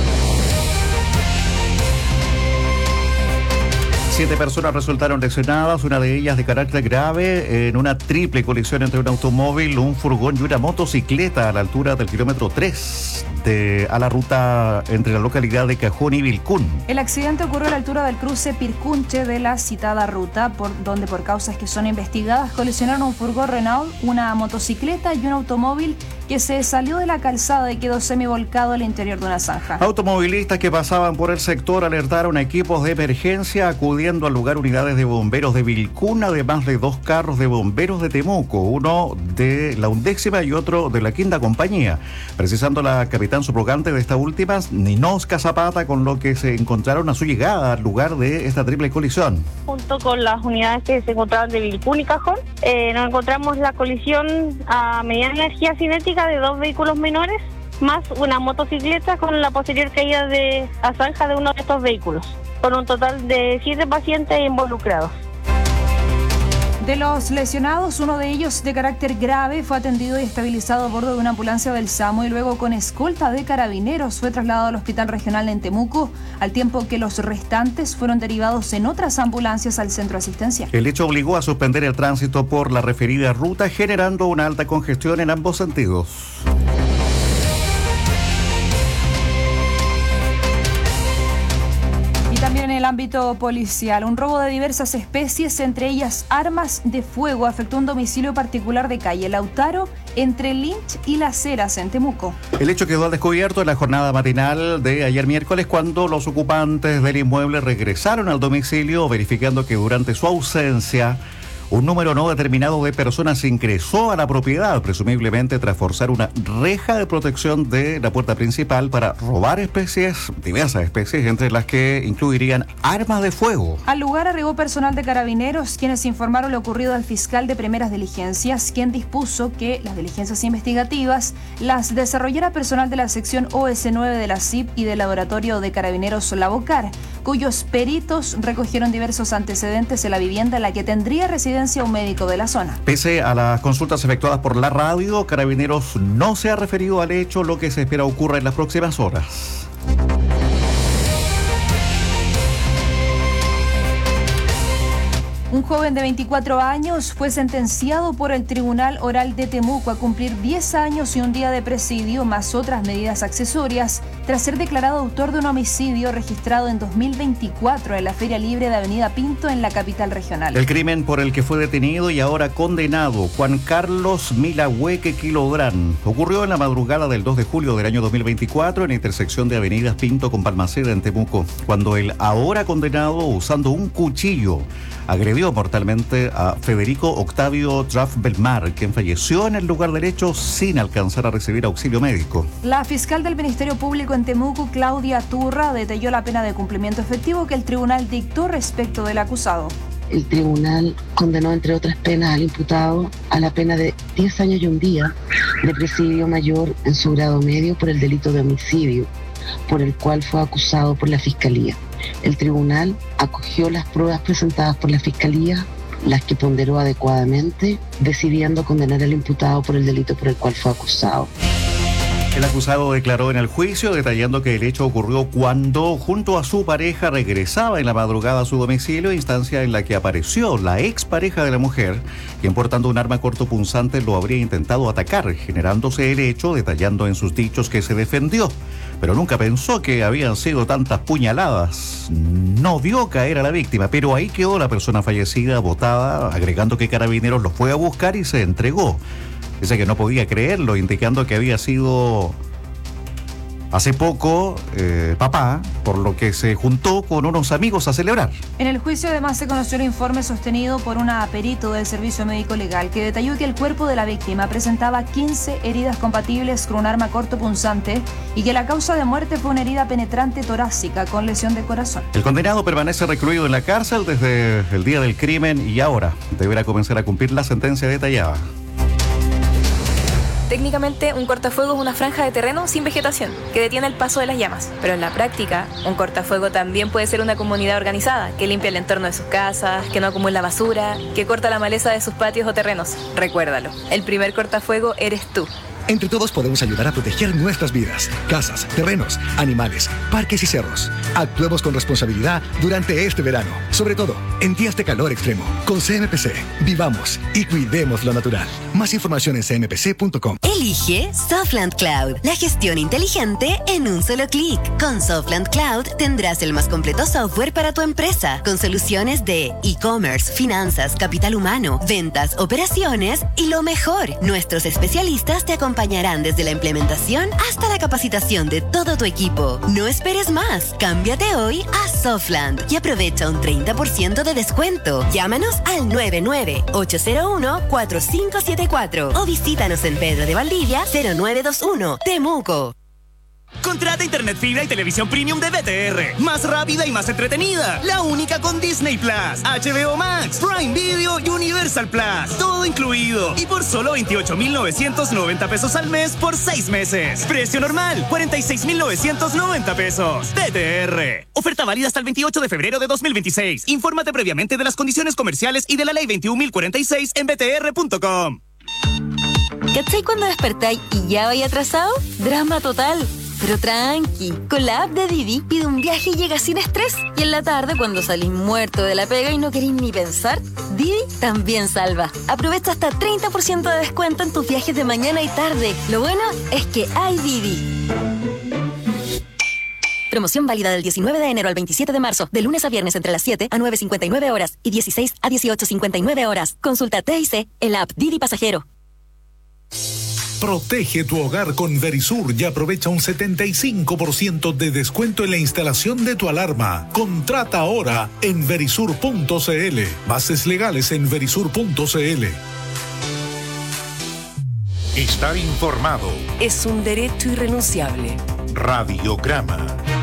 Siete personas resultaron lesionadas, una de ellas de carácter grave, en una triple colisión entre un automóvil, un furgón y una motocicleta a la altura del kilómetro tres de, a la ruta entre la localidad de Cajón y Vilcún. El accidente ocurrió a la altura del cruce Pircunche de la citada ruta, por donde por causas que son investigadas colisionaron un furgón Renault, una motocicleta y un automóvil que se salió de la calzada y quedó semivolcado al interior de una zanja. Automovilistas que pasaban por el sector alertaron a equipos de emergencia, acudiendo al lugar unidades de bomberos de Vilcún, además de dos carros de bomberos de Temuco, uno de la undécima y otro de la quinta compañía, precisando la capitán subrogante de esta última, Ninosca Zapata, con lo que se encontraron a su llegada al lugar de esta triple colisión. Junto con las unidades que se encontraban de Vilcún y Cajón, eh, nos encontramos la colisión a mediana energía cinética de dos vehículos menores, más una motocicleta con la posterior caída de la zanja de uno de estos vehículos, con un total de siete pacientes involucrados. De los lesionados, uno de ellos de carácter grave fue atendido y estabilizado a bordo de una ambulancia del SAMU y luego con escolta de carabineros fue trasladado al Hospital Regional en Temuco, al tiempo que los restantes fueron derivados en otras ambulancias al centro asistencial. El hecho obligó a suspender el tránsito por la referida ruta, generando una alta congestión en ambos sentidos. También en el ámbito policial, un robo de diversas especies, entre ellas armas de fuego, afectó un domicilio particular de calle Lautaro, entre Lynch y Las Heras, en Temuco. El hecho quedó al descubierto en la jornada matinal de ayer miércoles, cuando los ocupantes del inmueble regresaron al domicilio, verificando que durante su ausencia un número no determinado de personas ingresó a la propiedad, presumiblemente tras forzar una reja de protección de la puerta principal para robar especies, diversas especies, entre las que incluirían armas de fuego. Al lugar arribó personal de carabineros, quienes informaron lo ocurrido al fiscal de primeras diligencias, quien dispuso que las diligencias investigativas las desarrollara personal de la sección O S nueve de la C I P y del laboratorio de carabineros Lavocar, cuyos peritos recogieron diversos antecedentes en la vivienda en la que tendría residencia un médico de la zona. Pese a las consultas efectuadas por la radio, Carabineros no se ha referido al hecho, lo que se espera ocurra en las próximas horas. Un joven de veinticuatro años fue sentenciado por el Tribunal Oral de Temuco a cumplir diez años y un día de presidio más otras medidas accesorias tras ser declarado autor de un homicidio registrado en dos mil veinticuatro en la Feria Libre de Avenida Pinto en la capital regional. El crimen por el que fue detenido y ahora condenado Juan Carlos Milahueque Quilodrán ocurrió en la madrugada del dos de julio del año dos mil veinticuatro en la intersección de Avenidas Pinto con Balmaceda en Temuco, cuando el ahora condenado, usando un cuchillo, agredió mortalmente a Federico Octavio Traff Belmar, quien falleció en el lugar del hecho sin alcanzar a recibir auxilio médico. La fiscal del Ministerio Público en Temuco, Claudia Turra, detalló la pena de cumplimiento efectivo que el tribunal dictó respecto del acusado. El tribunal condenó, entre otras penas, al imputado a la pena de diez años y un día de presidio mayor en su grado medio por el delito de homicidio, por el cual fue acusado por la Fiscalía. El tribunal acogió las pruebas presentadas por la Fiscalía, las que ponderó adecuadamente, decidiendo condenar al imputado por el delito por el cual fue acusado. El acusado declaró en el juicio detallando que el hecho ocurrió cuando, junto a su pareja, regresaba en la madrugada a su domicilio, instancia en la que apareció la expareja de la mujer, quien portando un arma cortopunzante lo habría intentado atacar, generándose el hecho, detallando en sus dichos que se defendió, pero nunca pensó que habían sido tantas puñaladas. No vio caer a la víctima, pero ahí quedó la persona fallecida botada, agregando que Carabineros lo fue a buscar y se entregó. Dice que no podía creerlo, indicando que había sido hace poco eh, papá, por lo que se juntó con unos amigos a celebrar. En el juicio además se conoció el informe sostenido por una perito del Servicio Médico Legal que detalló que el cuerpo de la víctima presentaba quince heridas compatibles con un arma cortopunzante y que la causa de muerte fue una herida penetrante torácica con lesión de corazón. El condenado permanece recluido en la cárcel desde el día del crimen y ahora deberá comenzar a cumplir la sentencia detallada. Técnicamente, un cortafuego es una franja de terreno sin vegetación que detiene el paso de las llamas. Pero en la práctica, un cortafuego también puede ser una comunidad organizada que limpia el entorno de sus casas, que no acumula basura, que corta la maleza de sus patios o terrenos. Recuérdalo, el primer cortafuego eres tú. Entre todos podemos ayudar a proteger nuestras vidas, casas, terrenos, animales, parques y cerros. Actuemos con responsabilidad durante este verano, sobre todo en días de calor extremo. Con C M P C, vivamos y cuidemos lo natural. Más información en c m p c punto com. Elige Softland Cloud, la gestión inteligente en un solo clic. Con Softland Cloud tendrás el más completo software para tu empresa, con soluciones de e-commerce, finanzas, capital humano, ventas, operaciones y lo mejor, nuestros especialistas te acompañarán acompañarán desde la implementación hasta la capacitación de todo tu equipo. No esperes más. Cámbiate hoy a Softland y aprovecha un treinta por ciento de descuento. Llámanos al nueve nueve ocho cero uno cuatro cinco siete cuatro o visítanos en Pedro de Valdivia cero nueve dos uno, Temuco. Contrata internet fibra y televisión premium de B T R. Más rápida y más entretenida. La única con Disney Plus, H B O Max, Prime Video y Universal Plus. Todo incluido. Y por solo veintiocho mil novecientos noventa pesos al mes por seis meses. Precio normal, cuarenta y seis mil novecientos noventa pesos. B T R. Oferta válida hasta el veintiocho de febrero de dos mil veintiséis. Infórmate previamente de las condiciones comerciales y de la ley veintiún mil cuarenta y seis en b t r punto com. ¿Cachai cuando despertáis y ya vais atrasado? Drama total. Pero tranqui, con la app de Didi pide un viaje y llega sin estrés. Y en la tarde, cuando salís muerto de la pega y no queréis ni pensar, Didi también salva. Aprovecha hasta treinta por ciento de descuento en tus viajes de mañana y tarde. Lo bueno es que hay Didi. Promoción válida del diecinueve de enero al veintisiete de marzo, de lunes a viernes entre las siete a nueve cincuenta y nueve horas y dieciséis a dieciocho cincuenta y nueve horas. Consulta T I C en la app Didi Pasajero. Protege tu hogar con Verisur y aprovecha un setenta y cinco por ciento de descuento en la instalación de tu alarma. Contrata ahora en verisur punto c l. Bases legales en verisur punto c l. Estar informado es un derecho irrenunciable. Radiograma.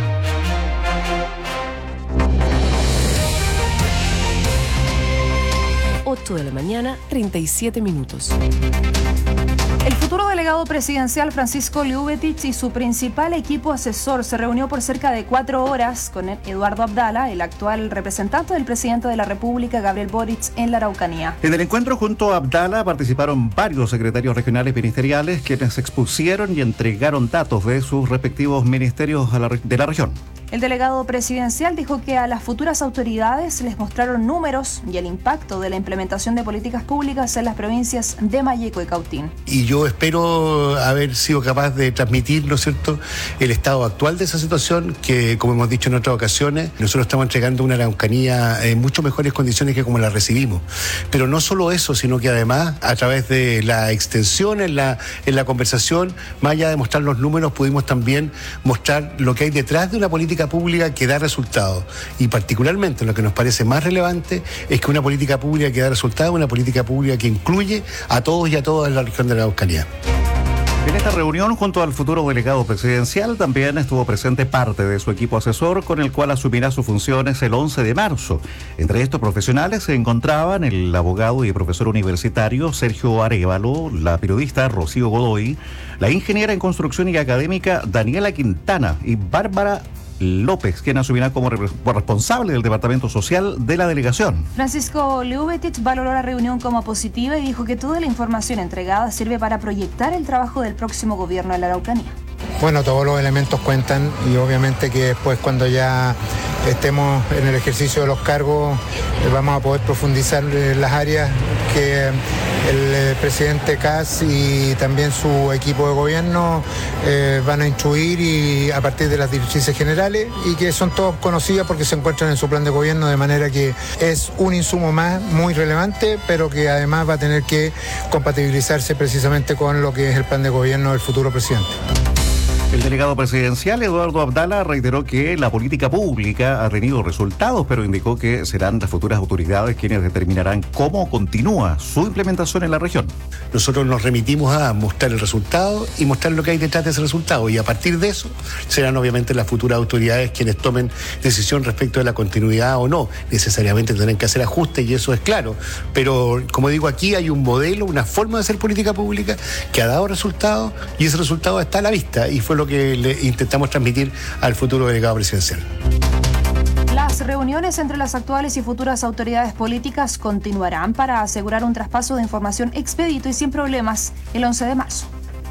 ocho de la mañana, treinta y siete minutos. El futuro delegado presidencial Francisco Liubetich y su principal equipo asesor se reunió por cerca de cuatro horas con Eduardo Abdala, el actual representante del presidente de la República, Gabriel Boric, en la Araucanía. En el encuentro junto a Abdala participaron varios secretarios regionales ministeriales quienes expusieron y entregaron datos de sus respectivos ministerios a la, de la región. El delegado presidencial dijo que a las futuras autoridades les mostraron números y el impacto de la implementación de políticas públicas en las provincias de Malleco y Cautín. Y yo espero haber sido capaz de transmitir, ¿no es cierto?, el estado actual de esa situación, que como hemos dicho en otras ocasiones, nosotros estamos entregando una Araucanía en mucho mejores condiciones que como la recibimos. Pero no solo eso, sino que además, a través de la extensión en la, en la conversación, más allá de mostrar los números, pudimos también mostrar lo que hay detrás de una política pública que da resultados, y particularmente lo que nos parece más relevante es que una política pública que da resultados es una política pública que incluye a todos y a todas en la región de la Araucanía. En esta reunión, junto al futuro delegado presidencial, también estuvo presente parte de su equipo asesor, con el cual asumirá sus funciones el once de marzo. Entre estos profesionales se encontraban el abogado y profesor universitario Sergio Arévalo, la periodista Rocío Godoy, la ingeniera en construcción y académica Daniela Quintana y Bárbara López, quien asumirá como responsable del Departamento Social de la delegación. Francisco Liubetich valoró la reunión como positiva y dijo que toda la información entregada sirve para proyectar el trabajo del próximo gobierno de la Araucanía. Bueno, todos los elementos cuentan y obviamente que después cuando ya estemos en el ejercicio de los cargos eh, vamos a poder profundizar en las áreas que el eh, presidente Kast y también su equipo de gobierno eh, van a instruir y a partir de las directrices generales y que son todos conocidas porque se encuentran en su plan de gobierno, de manera que es un insumo más muy relevante, pero que además va a tener que compatibilizarse precisamente con lo que es el plan de gobierno del futuro presidente. El delegado presidencial Eduardo Abdala reiteró que la política pública ha tenido resultados, pero indicó que serán las futuras autoridades quienes determinarán cómo continúa su implementación en la región. Nosotros nos remitimos a mostrar el resultado y mostrar lo que hay detrás de ese resultado, y a partir de eso serán obviamente las futuras autoridades quienes tomen decisión respecto de la continuidad o no. Necesariamente tendrán que hacer ajustes y eso es claro, pero como digo, aquí hay un modelo, una forma de hacer política pública que ha dado resultados y ese resultado está a la vista y fue lo que le intentamos transmitir al futuro delegado presidencial. Las reuniones entre las actuales y futuras autoridades políticas continuarán para asegurar un traspaso de información expedito y sin problemas el once de marzo.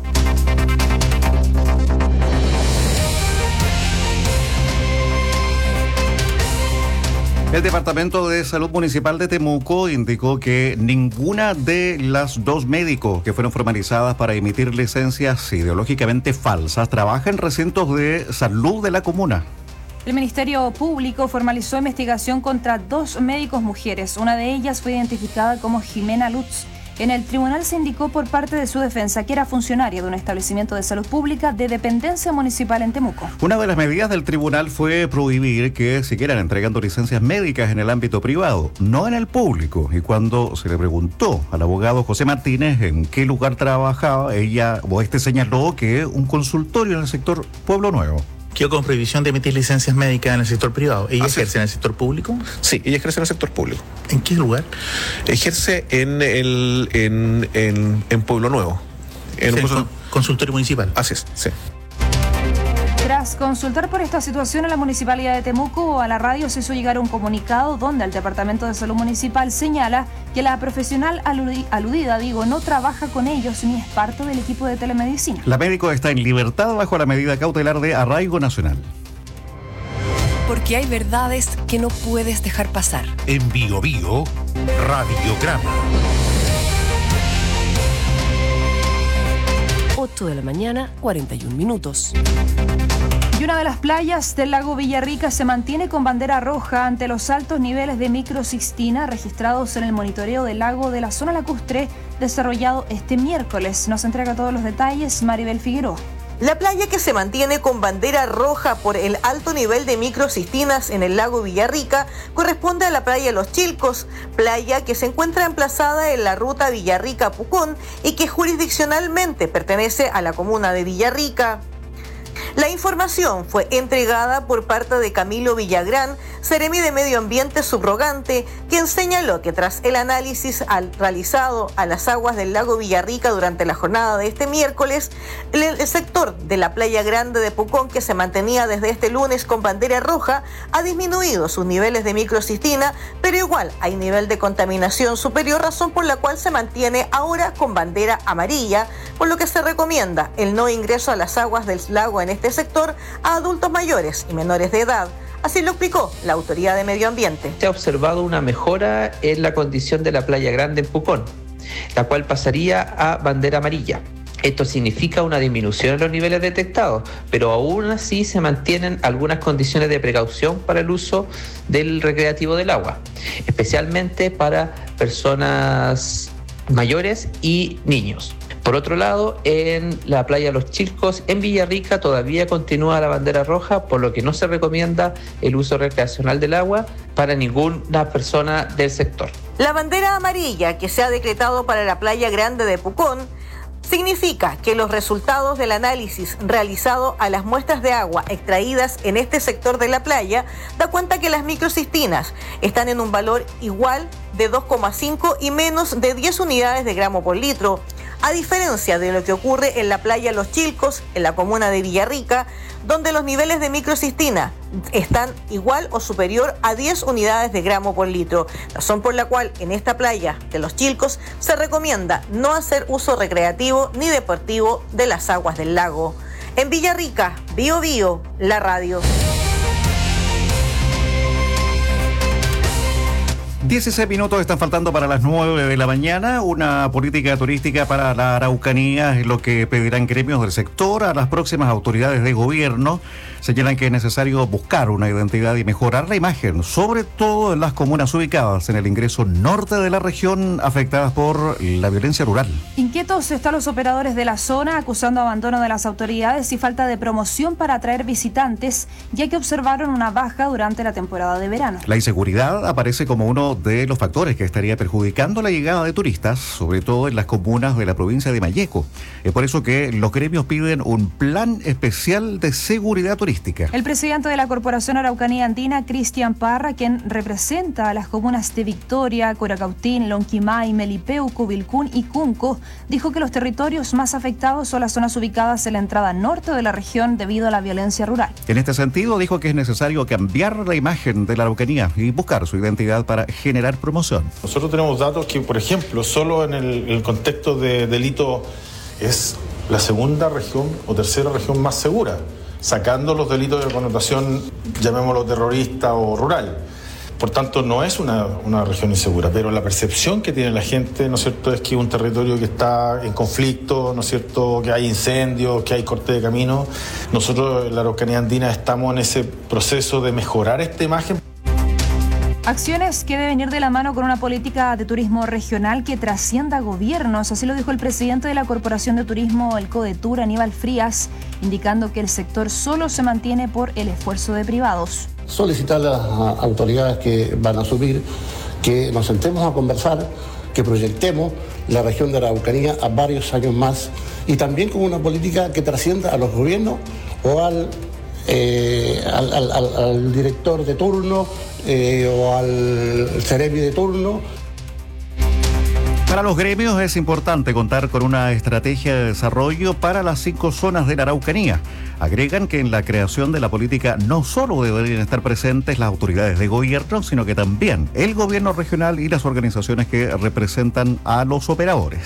El Departamento de Salud Municipal de Temuco indicó que ninguna de las dos médicos que fueron formalizadas para emitir licencias ideológicamente falsas trabaja en recintos de salud de la comuna. El Ministerio Público formalizó investigación contra dos médicos mujeres. Una de ellas fue identificada como Jimena Lutz. En el tribunal se indicó por parte de su defensa que era funcionaria de un establecimiento de salud pública de dependencia municipal en Temuco. Una de las medidas del tribunal fue prohibir que siguieran entregando licencias médicas en el ámbito privado, no en el público. Y cuando se le preguntó al abogado José Martínez en qué lugar trabajaba, ella o este señaló que un consultorio en el sector Pueblo Nuevo. Quedó con prohibición de emitir licencias médicas en el sector privado. ¿Ella Así ejerce es. en el sector público? Sí, ella ejerce en el sector público. ¿En qué lugar? Ejerce en el en, en, en Pueblo Nuevo. En Sí, un con- consultorio municipal. Así es, sí. Tras consultar por esta situación a la Municipalidad de Temuco, a la radio se hizo llegar un comunicado donde el Departamento de Salud Municipal señala que la profesional aludi- aludida, digo, no trabaja con ellos ni es parte del equipo de telemedicina. La médico está en libertad bajo la medida cautelar de arraigo nacional. Porque hay verdades que no puedes dejar pasar. En Bio Bio, Radiograma. ocho de la mañana, cuarenta y un minutos. Y una de las playas del lago Villarrica se mantiene con bandera roja ante los altos niveles de microcistina registrados en el monitoreo del lago de la zona lacustre desarrollado este miércoles. Nos entrega todos los detalles Maribel Figueroa. La playa que se mantiene con bandera roja por el alto nivel de microcistinas en el lago Villarrica corresponde a la playa Los Chilcos, playa que se encuentra emplazada en la ruta Villarrica-Pucón y que jurisdiccionalmente pertenece a la comuna de Villarrica. La información fue entregada por parte de Camilo Villagrán, Seremi de Medio Ambiente subrogante, quien señaló que tras el análisis al, realizado a las aguas del lago Villarrica durante la jornada de este miércoles, el, el sector de la Playa Grande de Pucón, que se mantenía desde este lunes con bandera roja, ha disminuido sus niveles de microcistina, pero igual hay nivel de contaminación superior, razón por la cual se mantiene ahora con bandera amarilla, por lo que se recomienda el no ingreso a las aguas del lago en este sector a adultos mayores y menores de edad. Así lo explicó la Autoridad de Medio Ambiente. Se ha observado una mejora en la condición de la Playa Grande en Pucón, la cual pasaría a bandera amarilla. Esto significa una disminución en los niveles detectados, pero aún así se mantienen algunas condiciones de precaución para el uso del recreativo del agua, especialmente para personas mayores y niños. Por otro lado, en la playa Los Chilcos, en Villarrica, todavía continúa la bandera roja, por lo que no se recomienda el uso recreacional del agua para ninguna persona del sector. La bandera amarilla que se ha decretado para la Playa Grande de Pucón significa que los resultados del análisis realizado a las muestras de agua extraídas en este sector de la playa da cuenta que las microcistinas están en un valor igual de dos coma cinco y menos de diez unidades de gramo por litro, a diferencia de lo que ocurre en la playa Los Chilcos, en la comuna de Villarrica, donde los niveles de microcistina están igual o superior a diez unidades de gramo por litro, razón por la cual en esta playa de Los Chilcos se recomienda no hacer uso recreativo ni deportivo de las aguas del lago. En Villarrica, Bio Bio, la radio. dieciséis minutos están faltando para las nueve de la mañana. Una política turística para la Araucanía es lo que pedirán gremios del sector a las próximas autoridades de gobierno. Señalan que es necesario buscar una identidad y mejorar la imagen, sobre todo en las comunas ubicadas en el ingreso norte de la región afectadas por la violencia rural. Inquietos están los operadores de la zona acusando abandono de las autoridades y falta de promoción para atraer visitantes, ya que observaron una baja durante la temporada de verano. La inseguridad aparece como uno de los factores que estaría perjudicando la llegada de turistas, sobre todo en las comunas de la provincia de Malleco. Es por eso que los gremios piden un plan especial de seguridad turística. El presidente de la Corporación Araucanía Andina, Cristian Parra, quien representa a las comunas de Victoria, Curacautín, Lonquimay, Melipeu, Cubilcún y Cunco, dijo que los territorios más afectados son las zonas ubicadas en la entrada norte de la región debido a la violencia rural. En este sentido, dijo que es necesario cambiar la imagen de la Araucanía y buscar su identidad para generar promoción. Nosotros tenemos datos que, por ejemplo, solo en el, el contexto de delito es la segunda región o tercera región más segura, sacando los delitos de connotación, llamémoslo terrorista o rural. Por tanto, no es una, una región insegura, pero la percepción que tiene la gente, ¿no es cierto?, es que es un territorio que está en conflicto, ¿no es cierto?, que hay incendios, que hay corte de camino. Nosotros en la Araucanía Andina estamos en ese proceso de mejorar esta imagen. Acciones que deben ir de la mano con una política de turismo regional que trascienda gobiernos, así lo dijo el presidente de la Corporación de Turismo, el CODETUR, Aníbal Frías, indicando que el sector solo se mantiene por el esfuerzo de privados. Solicitar a las autoridades que van a asumir que nos sentemos a conversar, que proyectemos la región de Araucanía a varios años más y también con una política que trascienda a los gobiernos o al Eh, al, al, al, al director de turno eh, o al seremi de turno. Para los gremios es importante contar con una estrategia de desarrollo para las cinco zonas de la Araucanía. Agregan que en la creación de la política no solo deberían estar presentes las autoridades de gobierno, sino que también el gobierno regional y las organizaciones que representan a los operadores.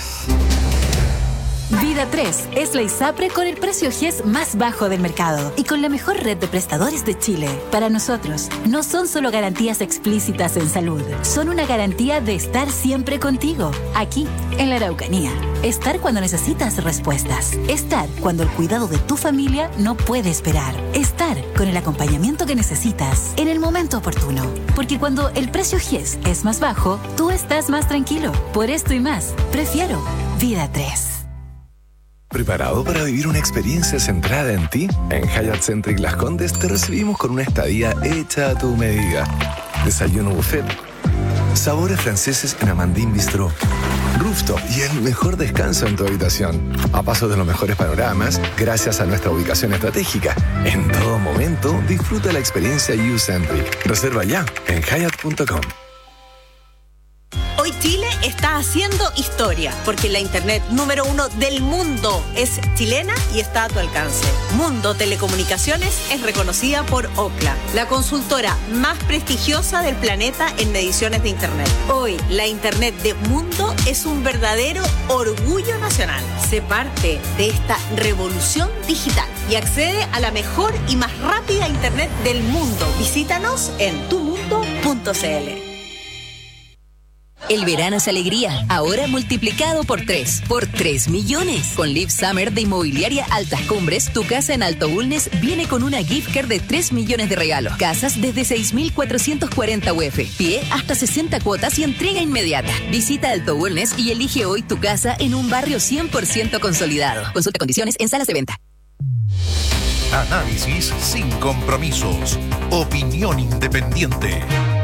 Vida tres es la ISAPRE con el precio G E S más bajo del mercado y con la mejor red de prestadores de Chile. Para nosotros, no son solo garantías explícitas en salud, son una garantía de estar siempre contigo, aquí, en la Araucanía. Estar cuando necesitas respuestas. Estar cuando el cuidado de tu familia no puede esperar. Estar con el acompañamiento que necesitas en el momento oportuno. Porque cuando el precio G E S es más bajo, tú estás más tranquilo. Por esto y más, prefiero Vida tres. ¿Preparado para vivir una experiencia centrada en ti? En Hyatt Centric Las Condes te recibimos con una estadía hecha a tu medida. Desayuno buffet, sabores franceses en Amandine Bistro, rooftop y el mejor descanso en tu habitación. A paso de los mejores panoramas, gracias a nuestra ubicación estratégica. En todo momento, disfruta la experiencia U-Centric. Reserva ya en hyatt punto com. Hoy Chile está haciendo historia, porque la internet número uno del mundo es chilena y está a tu alcance. Mundo Telecomunicaciones es reconocida por Ookla, la consultora más prestigiosa del planeta en mediciones de internet. Hoy, la internet de Mundo es un verdadero orgullo nacional. Sé parte de esta revolución digital y accede a la mejor y más rápida internet del mundo. Visítanos en tu mundo punto c l. El verano es alegría, ahora multiplicado por tres, por tres millones. Con Live Summer de Inmobiliaria Altas Cumbres, tu casa en Alto Bulnes viene con una gift card de tres millones de regalos. Casas desde seis mil cuatrocientos cuarenta U F, pie hasta sesenta cuotas y entrega inmediata. Visita Alto Bulnes y elige hoy tu casa en un barrio cien por ciento consolidado. Consulta condiciones en salas de venta. Análisis sin compromisos. Opinión independiente.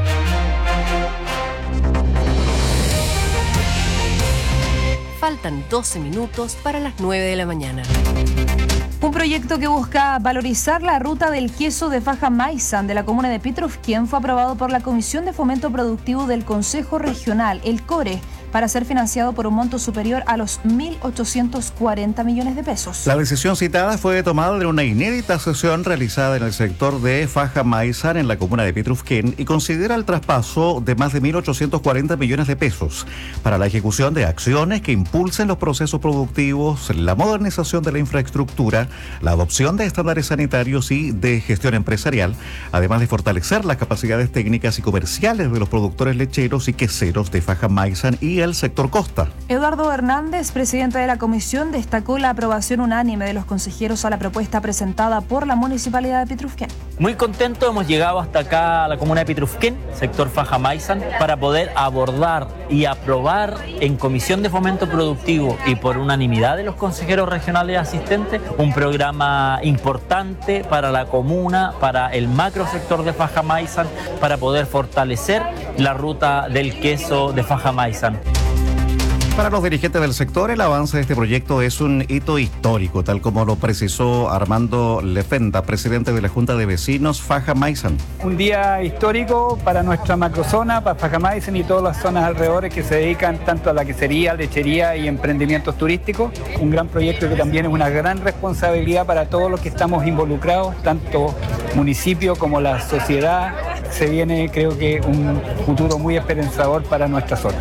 Faltan doce minutos para las nueve de la mañana. Un proyecto que busca valorizar la ruta del queso de faja Maisan de la comuna de Pitrufquén fue aprobado por la Comisión de Fomento Productivo del Consejo Regional, el CORE, para ser financiado por un monto superior a los mil ochocientos cuarenta millones de pesos. La decisión citada fue tomada de una inédita sesión realizada en el sector de Faja Maizan en la comuna de Pitrufquén y considera el traspaso de más de mil ochocientos cuarenta millones de pesos para la ejecución de acciones que impulsen los procesos productivos, la modernización de la infraestructura, la adopción de estándares sanitarios y de gestión empresarial, además de fortalecer las capacidades técnicas y comerciales de los productores lecheros y queseros de Faja Maizan y el sector costa. Eduardo Hernández, presidente de la comisión, destacó la aprobación unánime de los consejeros a la propuesta presentada por la Municipalidad de Pitrufquén. Muy contento, hemos llegado hasta acá a la comuna de Pitrufquén, sector Faja Maizan, para poder abordar y aprobar en Comisión de Fomento Productivo y por unanimidad de los consejeros regionales asistentes un programa importante para la comuna, para el macro sector de Faja Maizan, para poder fortalecer la ruta del queso de Faja Maizan. Para los dirigentes del sector, el avance de este proyecto es un hito histórico, tal como lo precisó Armando Lefenda, presidente de la Junta de Vecinos Faja Maizan. Un día histórico para nuestra macrozona, para Faja Maizan y todas las zonas alrededores que se dedican tanto a la quesería, lechería y emprendimientos turísticos. Un gran proyecto que también es una gran responsabilidad para todos los que estamos involucrados, tanto municipio como la sociedad. Se viene, creo que, un futuro muy esperanzador para nuestra zona.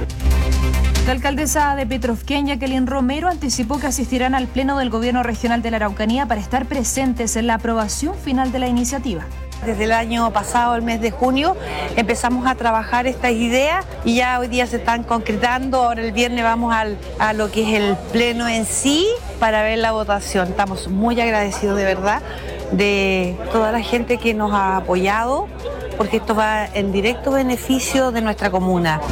La alcaldesa de Pitrufquén, Jacqueline Romero, anticipó que asistirán al Pleno del Gobierno Regional de la Araucanía para estar presentes en la aprobación final de la iniciativa. Desde el año pasado, el mes de junio, empezamos a trabajar estas ideas y ya hoy día se están concretando. Ahora el viernes vamos al, a lo que es el Pleno en sí para ver la votación. Estamos muy agradecidos de verdad de toda la gente que nos ha apoyado, porque esto va en directo beneficio de nuestra comuna.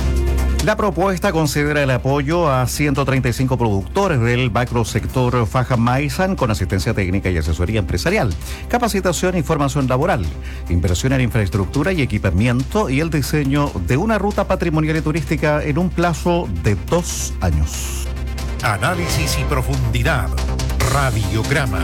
La propuesta considera el apoyo a ciento treinta y cinco productores del macrosector Faja Maizan con asistencia técnica y asesoría empresarial, capacitación y formación laboral, inversión en infraestructura y equipamiento y el diseño de una ruta patrimonial y turística en un plazo de dos años. Análisis y profundidad. Radiograma.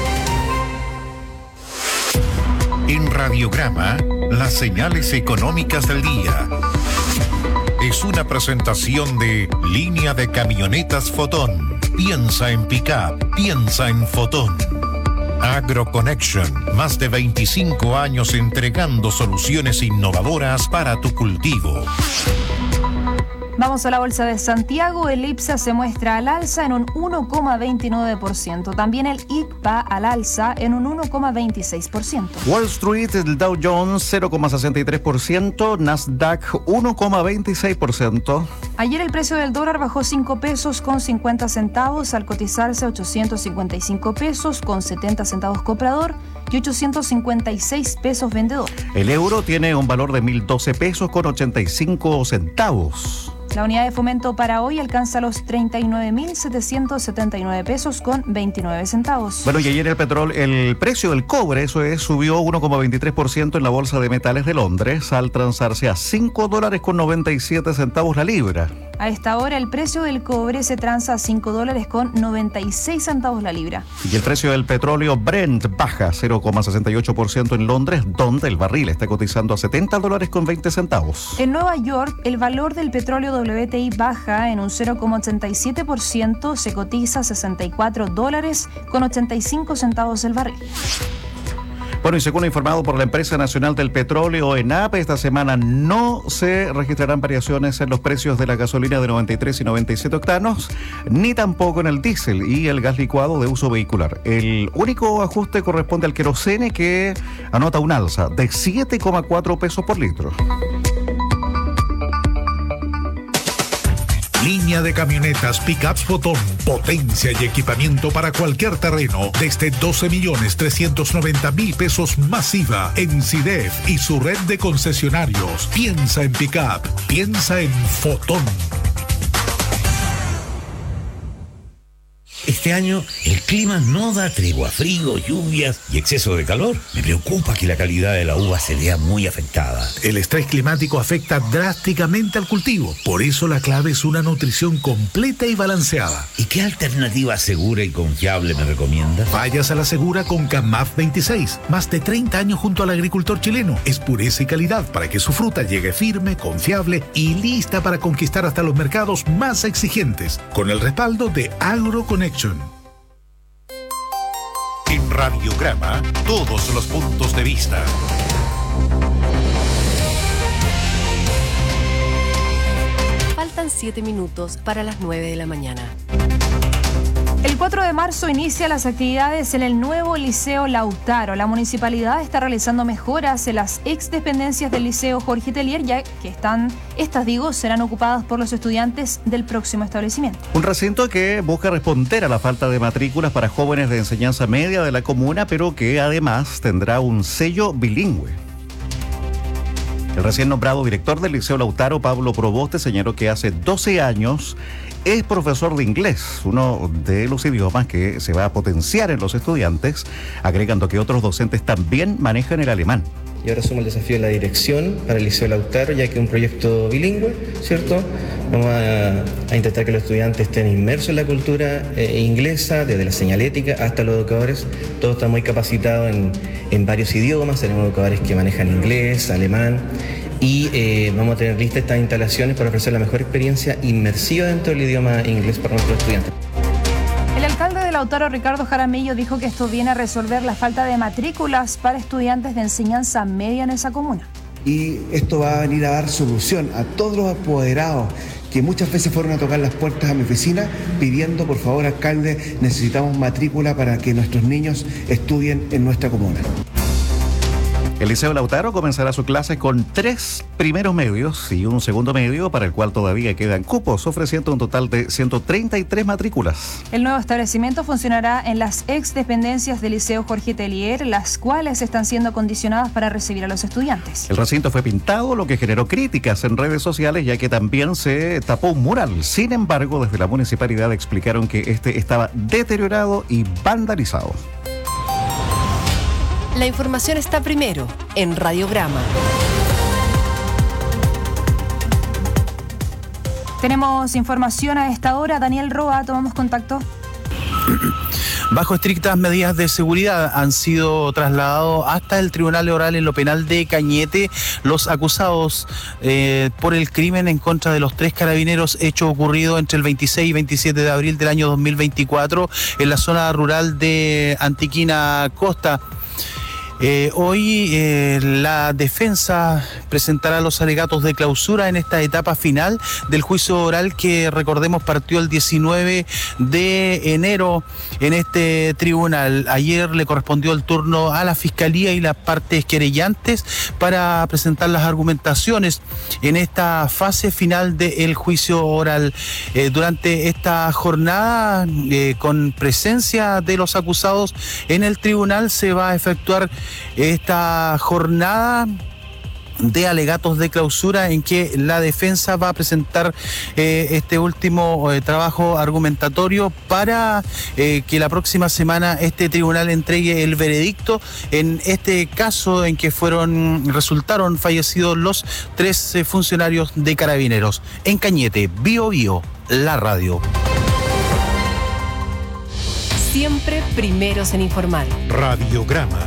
En Radiograma, las señales económicas del día. Es una presentación de Línea de Camionetas Fotón. Piensa en pick-up, piensa en Fotón. AgroConnection, más de veinticinco años entregando soluciones innovadoras para tu cultivo. Vamos a la Bolsa de Santiago. El IPSA se muestra al alza en un uno coma veintinueve por ciento. También el I C P A al alza en un uno coma veintiséis por ciento. Wall Street, el Dow Jones cero coma sesenta y tres por ciento, Nasdaq uno coma veintiséis por ciento. Ayer el precio del dólar bajó cinco pesos con cincuenta centavos al cotizarse a ochocientos cincuenta y cinco pesos con setenta centavos comprador y ochocientos cincuenta y seis pesos vendedor. El euro tiene un valor de mil doce pesos con ochenta y cinco centavos. La unidad de fomento para hoy alcanza los treinta y nueve mil setecientos setenta y nueve pesos con veintinueve centavos. Bueno, y ayer el petróleo, el precio del cobre, eso es, subió uno coma veintitrés por ciento en la Bolsa de Metales de Londres al transarse a cinco dólares con noventa y siete centavos la libra. A esta hora el precio del cobre se transa a cinco dólares con noventa y seis centavos la libra. Y el precio del petróleo Brent baja cero coma sesenta y ocho por ciento en Londres, donde el barril está cotizando a setenta dólares con veinte centavos. En Nueva York, el valor del petróleo W T I baja en un cero coma ochenta y siete por ciento, se cotiza a sesenta y cuatro dólares con ochenta y cinco centavos el barril. Bueno, y según lo informado por la Empresa Nacional del Petróleo, ENAP, esta semana no se registrarán variaciones en los precios de la gasolina de noventa y tres y noventa y siete octanos, ni tampoco en el diésel y el gas licuado de uso vehicular. El único ajuste corresponde al querosene, que anota un alza de siete coma cuatro pesos por litro. Línea de camionetas Pickups Fotón, potencia y equipamiento para cualquier terreno, desde doce millones trescientos noventa mil pesos masiva en SIDEF y su red de concesionarios. Piensa en Pickup, piensa en Fotón. Este este año el clima no da tregua, frío, lluvias y exceso de calor. Me preocupa que la calidad de la uva se vea muy afectada. El estrés climático afecta drásticamente al cultivo. Por eso la clave es una nutrición completa y balanceada. ¿Y qué alternativa segura y confiable me recomienda? Vayas a la segura con Camaf veintiséis. Más de treinta años junto al agricultor chileno. Es pureza y calidad para que su fruta llegue firme, confiable y lista para conquistar hasta los mercados más exigentes. Con el respaldo de AgroConnection. En Radiograma, todos los puntos de vista. Faltan siete minutos para las nueve de la mañana. El cuatro de marzo inicia las actividades en el nuevo Liceo Lautaro. La municipalidad está realizando mejoras en las ex dependencias del Liceo Jorge Telier, ya que están, estas digo, serán ocupadas por los estudiantes del próximo establecimiento. Un recinto que busca responder a la falta de matrículas para jóvenes de enseñanza media de la comuna, pero que además tendrá un sello bilingüe. El recién nombrado director del Liceo Lautaro, Pablo Proboste, señaló que hace doce años es profesor de inglés, uno de los idiomas que se va a potenciar en los estudiantes, agregando que otros docentes también manejan el alemán. Y ahora asumo el desafío de la dirección para el Liceo Lautaro, ya que es un proyecto bilingüe, ¿cierto? Vamos a, a intentar que los estudiantes estén inmersos en la cultura eh, inglesa, desde la señalética hasta los educadores. Todos están muy capacitados en, en varios idiomas, tenemos educadores que manejan inglés, alemán, y eh, vamos a tener listas estas instalaciones para ofrecer la mejor experiencia inmersiva dentro del idioma inglés para nuestros estudiantes. El alcalde de Lautaro, Ricardo Jaramillo, dijo que esto viene a resolver la falta de matrículas para estudiantes de enseñanza media en esa comuna. Y esto va a venir a dar solución a todos los apoderados que muchas veces fueron a tocar las puertas a mi oficina pidiendo, por favor, alcalde, necesitamos matrícula para que nuestros niños estudien en nuestra comuna. El Liceo Lautaro comenzará su clase con tres primeros medios y un segundo medio para el cual todavía quedan cupos, ofreciendo un total de ciento treinta y tres matrículas. El nuevo establecimiento funcionará en las ex dependencias del Liceo Jorge Telier, las cuales están siendo condicionadas para recibir a los estudiantes. El recinto fue pintado, lo que generó críticas en redes sociales, ya que también se tapó un mural. Sin embargo, desde la municipalidad explicaron que este estaba deteriorado y vandalizado. La información está primero en Radiograma. Tenemos información a esta hora. Daniel Roa, tomamos contacto. Bajo estrictas medidas de seguridad han sido trasladados hasta el Tribunal Oral en lo penal de Cañete los acusados eh, por el crimen en contra de los tres carabineros, hecho ocurrido entre el veintiséis y veintisiete de abril del año dos mil veinticuatro en la zona rural de Antiquina Costa. Eh, hoy eh, la defensa presentará los alegatos de clausura en esta etapa final del juicio oral que, recordemos, partió el diecinueve de enero en este tribunal. Ayer le correspondió el turno a la Fiscalía y las partes querellantes para presentar las argumentaciones en esta fase final del juicio oral. Eh, durante esta jornada, eh, con presencia de los acusados en el tribunal, se va a efectuar esta jornada de alegatos de clausura en que la defensa va a presentar eh, este último eh, trabajo argumentatorio para eh, que la próxima semana este tribunal entregue el veredicto en este caso en que fueron resultaron fallecidos los tres eh, funcionarios de Carabineros. En Cañete, Bio Bio, la radio. Siempre primeros en informar. Radiograma.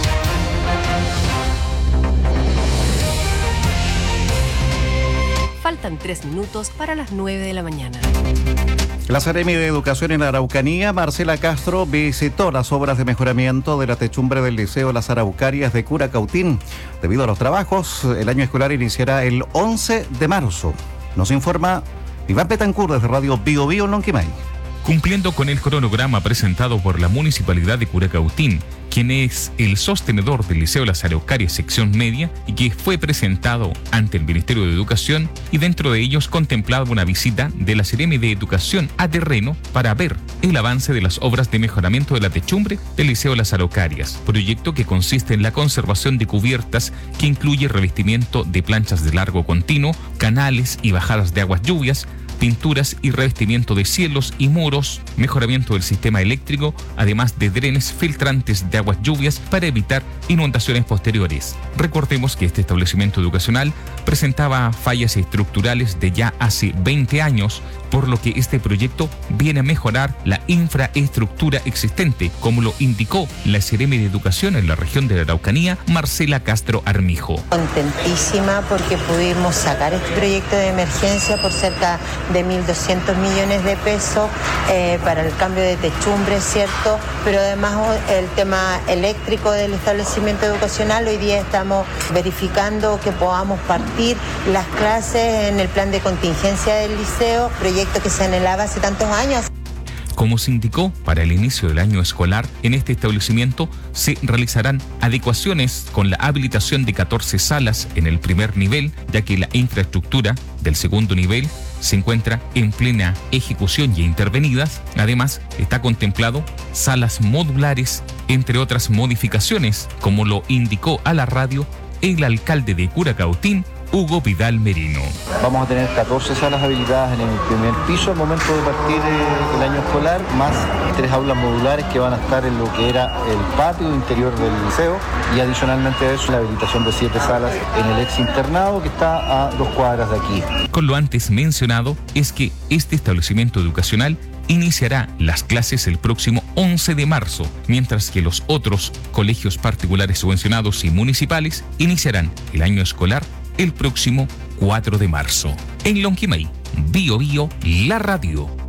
Faltan tres minutos para las nueve de la mañana. La Seremi de Educación en la Araucanía, Marcela Castro, visitó las obras de mejoramiento de la techumbre del Liceo Las Araucarias de Curacautín. Debido a los trabajos, el año escolar iniciará el once de marzo. Nos informa Iván Betancourt desde Radio Bio Bio Lonquimay. Cumpliendo con el cronograma presentado por la Municipalidad de Curacautín, quien es el sostenedor del Liceo Las Araucarias sección media y que fue presentado ante el Ministerio de Educación, y dentro de ellos contemplaba una visita de la Seremi de Educación a terreno para ver el avance de las obras de mejoramiento de la techumbre del Liceo Las Araucarias, proyecto que consiste en la conservación de cubiertas que incluye revestimiento de planchas de largo continuo, canales y bajadas de aguas lluvias, pinturas y revestimiento de cielos y muros, mejoramiento del sistema eléctrico, además de drenes filtrantes de aguas lluvias para evitar inundaciones posteriores. Recordemos que este establecimiento educacional presentaba fallas estructurales de ya hace veinte años, por lo que este proyecto viene a mejorar la infraestructura existente, como lo indicó la Seremi de Educación en la región de la Araucanía, Marcela Castro Armijo. Contentísima porque pudimos sacar este proyecto de emergencia por cerca de mil doscientos millones de pesos eh, para el cambio de techumbre, ¿cierto? Pero además el tema eléctrico del establecimiento educacional, hoy día estamos verificando que podamos partir las clases en el plan de contingencia del liceo, proyecto que se anhelaba hace tantos años. Como se indicó, para el inicio del año escolar, en este establecimiento se realizarán adecuaciones con la habilitación de catorce salas en el primer nivel, ya que la infraestructura del segundo nivel se encuentra en plena ejecución y intervenidas. Además, está contemplado salas modulares, entre otras modificaciones, como lo indicó a la radio el alcalde de Curacautín, Hugo Vidal Merino. Vamos a tener catorce salas habilitadas en el primer piso al momento de partir eh, el año escolar, más tres aulas modulares que van a estar en lo que era el patio interior del liceo, y adicionalmente a eso la habilitación de siete salas en el ex internado que está a dos cuadras de aquí. Con lo antes mencionado es que este establecimiento educacional iniciará las clases el próximo once de marzo, mientras que los otros colegios particulares subvencionados y municipales iniciarán el año escolar el próximo cuatro de marzo. En Lonquimay, Bio Bio, la radio.